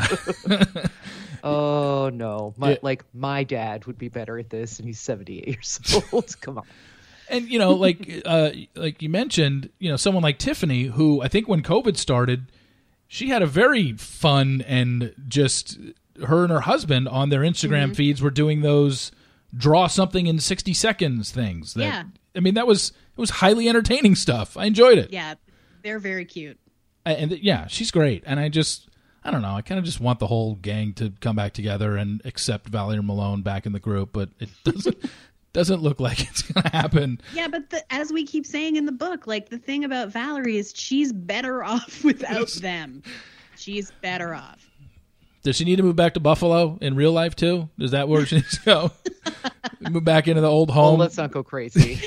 Oh no, my dad would be better at this, and he's 78 years old. Come on. And like you mentioned, someone like Tiffany, who I think when COVID started, she had a very fun, and just her and her husband on their Instagram feeds were doing those draw something in 60 seconds things. I mean, it was highly entertaining stuff. I enjoyed it. Yeah, they're very cute. And she's great. And I don't know. I kind of just want the whole gang to come back together and accept Valerie Malone back in the group, but it doesn't look like it's going to happen. Yeah, but as we keep saying in the book, like, the thing about Valerie is she's better off without them. She's better off. Does she need to move back to Buffalo in real life too? Is that where she needs to go? Move back into the old home? Well, let's not go crazy.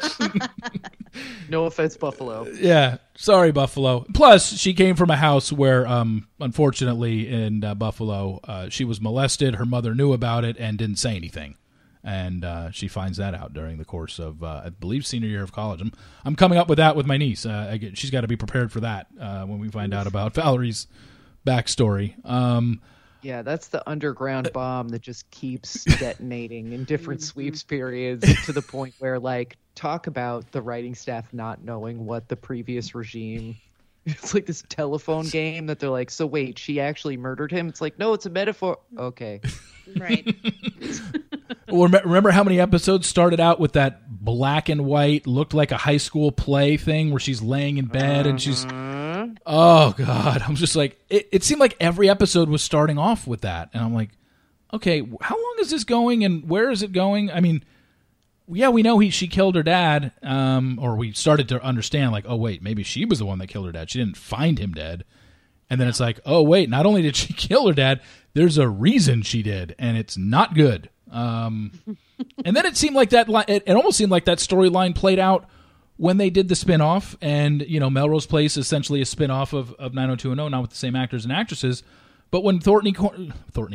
No offense, Buffalo. Yeah. Sorry, Buffalo. Plus, she came from a house where, unfortunately, in Buffalo, she was molested. Her mother knew about it and didn't say anything. And she finds that out during the course of, I believe, senior year of college. I'm coming up with that with my niece. She's got to be prepared for that when we find out about Valerie's backstory. Yeah, that's the underground bomb that just keeps detonating in different sweeps periods, to the point where, like, talk about the writing staff not knowing what the previous regime. It's like this telephone game that they're like, so wait, she actually murdered him? It's like, no, it's a metaphor. Okay. Right. Well, remember how many episodes started out with that black and white, looked like a high school play thing where she's laying in bed and she's, oh God. I'm just like, it seemed like every episode was starting off with that. And I'm like, okay, how long is this going and where is it going? I mean, yeah, we know she killed her dad, or we started to understand, like, oh, wait, maybe she was the one that killed her dad. She didn't find him dead. And then it's like, oh, wait, not only did she kill her dad, there's a reason she did, and it's not good. And then it seemed like that. It almost seemed like that storyline played out when they did the spinoff, and Melrose Place is essentially a spinoff of 90210, not with the same actors and actresses. But when Courtney Thorne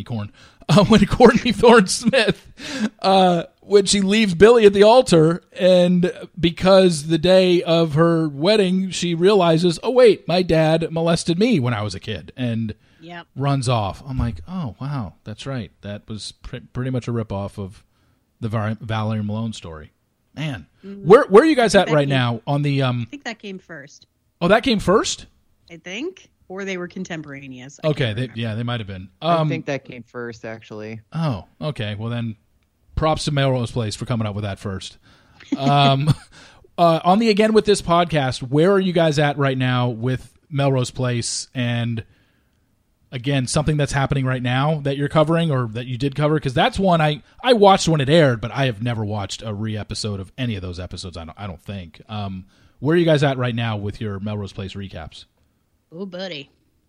Smith, when she leaves Billy at the altar, and because the day of her wedding, she realizes, oh wait, my dad molested me when I was a kid, and runs off. I'm like, oh wow, that's right. That was pretty much a ripoff of the Valerie Malone story. Man, where are you guys at right now on the? I think that came first. Oh, that came first. I think. Or they were contemporaneous. Okay, they might have been. I think that came first, actually. Oh, okay. Well, then, props to Melrose Place for coming up with that first. On the Again With This podcast, where are you guys at right now with Melrose Place? And, again, something that's happening right now that you're covering or that you did cover? Because that's one I watched when it aired, but I have never watched a re-episode of any of those episodes, I don't think. Where are you guys at right now with your Melrose Place recaps? Oh, buddy.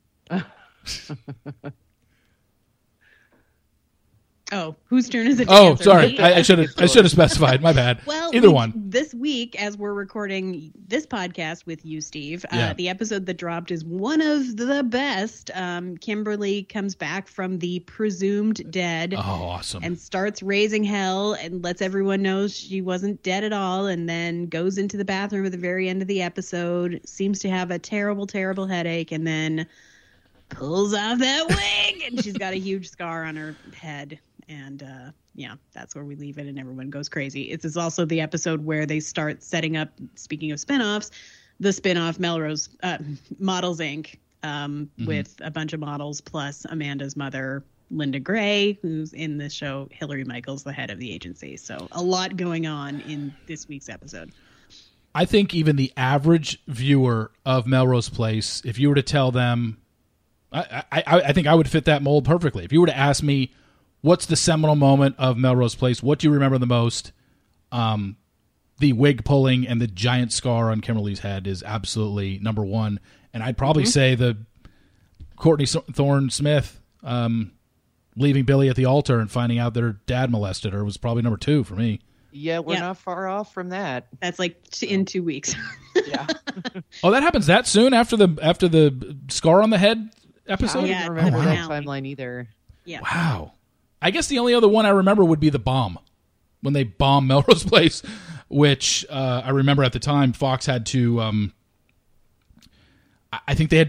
Oh, whose turn is it? Oh, sorry. I should have specified. My bad. Well, either one. This week, as we're recording this podcast with you, Steve, the episode that dropped is one of the best. Kimberly comes back from the presumed dead. Oh, awesome. And starts raising hell and lets everyone know she wasn't dead at all, and then goes into the bathroom at the very end of the episode, seems to have a terrible, terrible headache, and then pulls off that wig, and she's got a huge scar on her head. And that's where we leave it, and everyone goes crazy. It's also the episode where they start setting up, speaking of spinoffs, the spinoff Melrose Models Inc. With a bunch of models plus Amanda's mother, Linda Gray, who's in the show Hillary Michaels, the head of the agency. So a lot going on in this week's episode. I think even the average viewer of Melrose Place, if you were to tell them, I think I would fit that mold perfectly. If you were to ask me, what's the seminal moment of Melrose Place? What do you remember the most? The wig pulling and the giant scar on Kimberly's head is absolutely number one. And I'd probably say the Courtney Thorne Smith leaving Billy at the altar and finding out that her dad molested her was probably number two for me. Yeah, we're not far off from that. That's like in 2 weeks. Yeah. Oh, that happens that soon after the scar on the head episode? I don't remember that timeline either. Yeah. Wow. I guess the only other one I remember would be the bomb, when they bombed Melrose Place, which I remember at the time Fox had to. I think they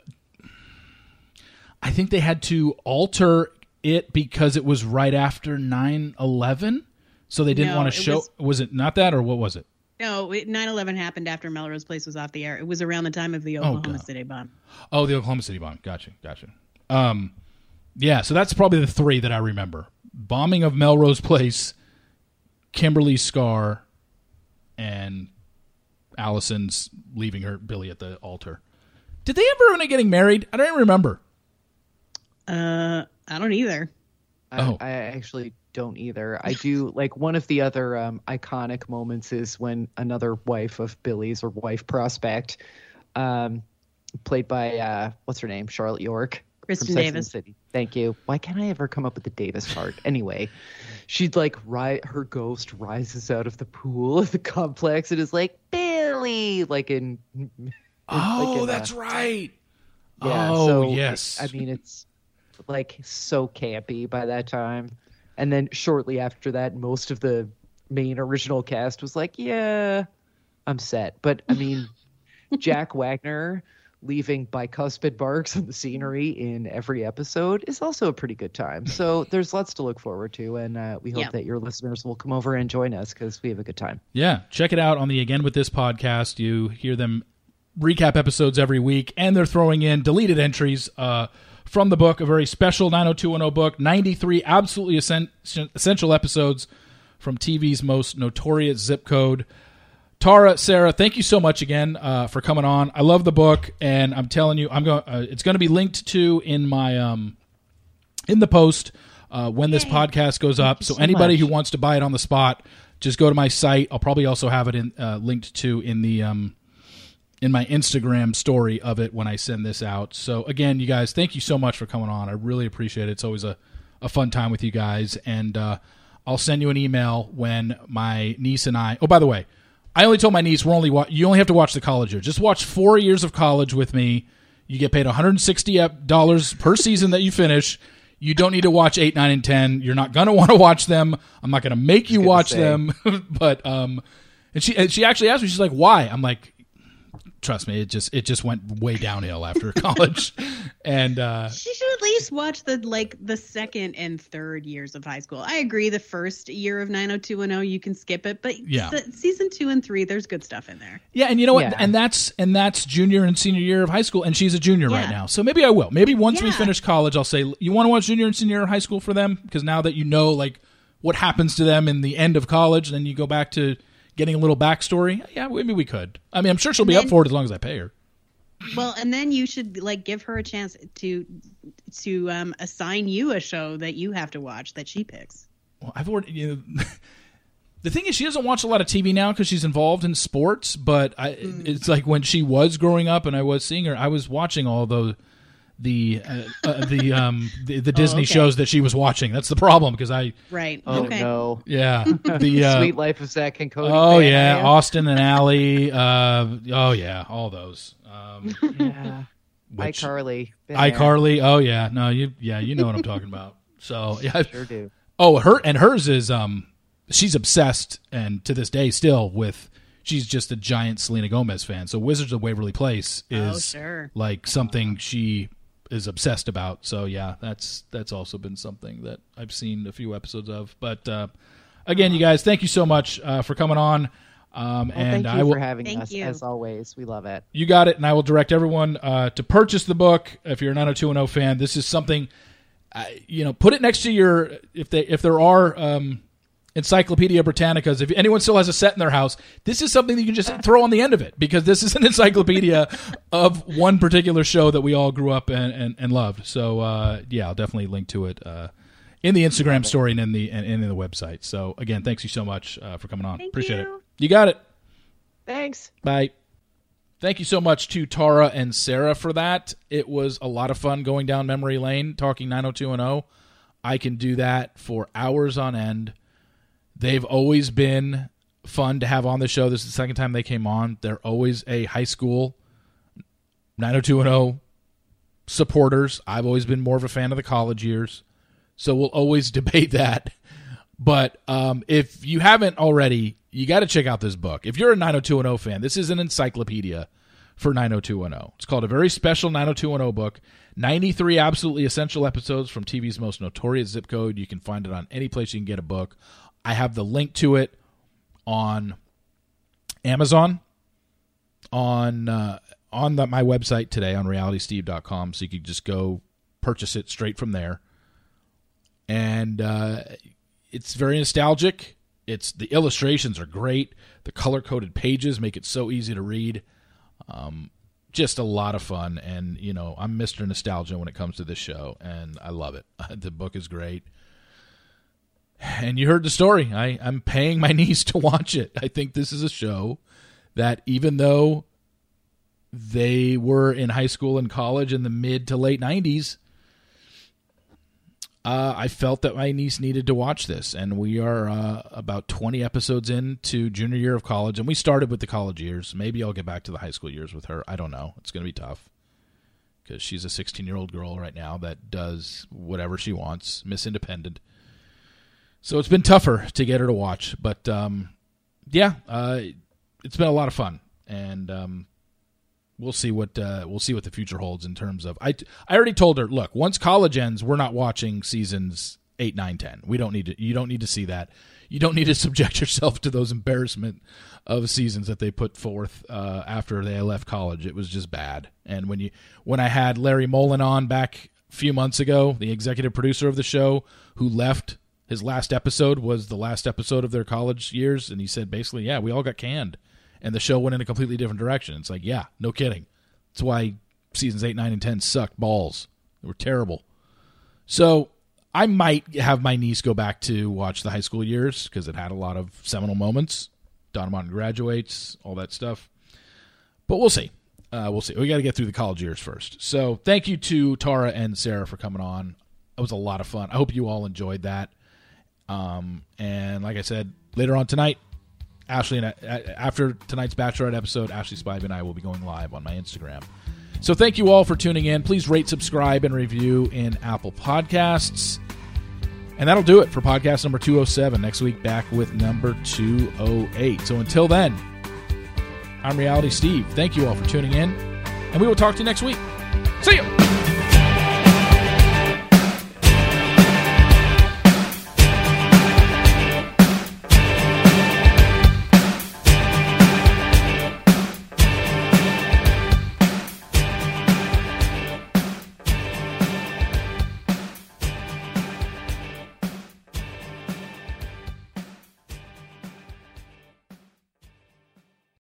had to alter it because it was right after 9/11, so they didn't want to show. Was it not that, or what was it? No, 9/11 happened after Melrose Place was off the air. It was around the time of the Oklahoma City bomb. Oh, the Oklahoma City bomb. Gotcha. Yeah, so that's probably the three that I remember. Bombing of Melrose Place, Kimberly's scar, and Allison's leaving her Billy at the altar. Did they ever end up getting married? I don't even remember. I don't either. I actually don't either. I do, like, one of the other iconic moments is when another wife of Billy's, or wife prospect, played by, what's her name? Charlotte York. Kristen Davis. City. Thank you. Why can't I ever come up with the Davis part? Anyway, she'd like her ghost rises out of the pool of the complex and is like, Billy, that's right. Yeah. Oh, so yes. I mean, it's like so campy by that time. And then shortly after that, most of the main original cast was like, yeah, I'm set. But I mean, Jack Wagner leaving bicuspid marks on the scenery in every episode is also a pretty good time. So there's lots to look forward to, and we hope that your listeners will come over and join us because we have a good time. Yeah, check it out on the Again With This podcast. You hear them recap episodes every week, and they're throwing in deleted entries from the book, a very special 90210 book, 93 absolutely essential episodes from TV's most notorious zip code. Tara, Sarah, thank you so much again for coming on. I love the book, and I'm telling you, it's going to be linked to in my in the post when this podcast goes up. So anybody who wants to buy it on the spot, just go to my site. I'll probably also have it linked to in the in my Instagram story of it when I send this out. So again, you guys, thank you so much for coming on. I really appreciate it. It's always a fun time with you guys, and I'll send you an email when my niece and I. Oh, by the way, I only told my niece you only have to watch the college year. Just watch 4 years of college with me. You get paid $160 per season that you finish. You don't need to watch 8, 9, and 10. You're not gonna want to watch them. I'm not gonna make you watch them. But and she actually asked me. She's like, "Why?" I'm like, "Trust me, it just went way downhill after college." And she should at least watch the second and third years of high school. I agree. The first year of 90210, you can skip it, but season 2 and 3, there's good stuff in there. Yeah, and you know what? And that's junior and senior year of high school, and she's a junior right now. So maybe I will. Maybe once we finish college, I'll say, "You want to watch junior and senior year of high school for them?" Because now that you know like what happens to them in the end of college, then you go back to getting a little backstory. Yeah, maybe we could. I mean, I'm sure she'll be up for it as long as I pay her. Well, and then you should give her a chance to assign you a show that you have to watch that she picks. Well, I've already. The thing is, she doesn't watch a lot of TV now because she's involved in sports. But it's like when she was growing up and I was seeing her, I was watching all the Disney shows that she was watching. That's the problem because I. Right. Oh okay. no. Yeah. The Sweet Life of Zach and Cody. Oh yeah, Austin and Allie. Oh yeah, all those. Yeah. iCarly. iCarly. Oh yeah. No, you know what I'm talking about. So yeah, sure do. Oh, hers is she's obsessed and to this day still with. She's just a giant Selena Gomez fan. So Wizards of Waverly Place is like something she is obsessed about. So yeah, that's also been something that I've seen a few episodes of. But again, you guys, thank you so much for coming on. And thank you for having us, as always. We love it. You got it, and I will direct everyone to purchase the book. If you're a 90210 fan, this is something, put it next to your, if there are Encyclopedia Britannicas, if anyone still has a set in their house, this is something that you can just throw on the end of it, because this is an encyclopedia of one particular show that we all grew up and loved. So, I'll definitely link to it in the Instagram story and in the website. So, again, thanks you so much for coming on. Appreciate it. You got it. Thanks. Bye. Thank you so much to Tara and Sarah for that. It was a lot of fun going down memory lane, talking 90210. I can do that for hours on end. They've always been fun to have on the show. This is the second time they came on. They're always a high school 90210 supporters. I've always been more of a fan of the college years, so we'll always debate that. But if you haven't already, you got to check out this book. If you're a 90210 fan, this is an encyclopedia for 90210. It's called A Very Special 90210 Book. 93 absolutely essential episodes from TV's most notorious zip code. You can find it on any place you can get a book. I have the link to it on Amazon, on my website today on realitysteve.com, so you can just go purchase it straight from there. And it's very nostalgic. The illustrations are great. The color-coded pages make it so easy to read. Just a lot of fun. And, I'm Mr. Nostalgia when it comes to this show, and I love it. The book is great. And you heard the story. I'm paying my niece to watch it. I think this is a show that, even though they were in high school and college in the mid to late 90s, I felt that my niece needed to watch this. And we are about 20 episodes into junior year of college. And we started with the college years. Maybe I'll get back to the high school years with her. I don't know. It's going to be tough, because she's a 16-year-old girl right now that does whatever she wants, Miss Independent. So it's been tougher to get her to watch, but it's been a lot of fun, and we'll see what the future holds in terms of. I already told her, look, once college ends, we're not watching seasons 8, 9, 10. We don't need to. You don't need to see that. You don't need to subject yourself to those embarrassment of seasons that they put forth after they left college. It was just bad. And when I had Larry Mullen on back few months ago, the executive producer of the show, who left. His last episode was the last episode of their college years, and he said basically, yeah, we all got canned, and the show went in a completely different direction. It's like, yeah, no kidding. That's why seasons 8, 9, and 10 sucked balls. They were terrible. So I might have my niece go back to watch the high school years because it had a lot of seminal moments. Donna Martin graduates, all that stuff. But we'll see. We'll see. We got to get through the college years first. So thank you to Tara and Sarah for coming on. It was a lot of fun. I hope you all enjoyed that. And like I said, later on tonight, Ashley and after tonight's Bachelorette episode, Ashley Spivey and I will be going live on my Instagram. So thank you all for tuning in. Please rate, subscribe, and review in Apple Podcasts. And that'll do it for podcast number 207. Next week, back with number 208. So until then, I'm Reality Steve. Thank you all for tuning in, and we will talk to you next week. See you!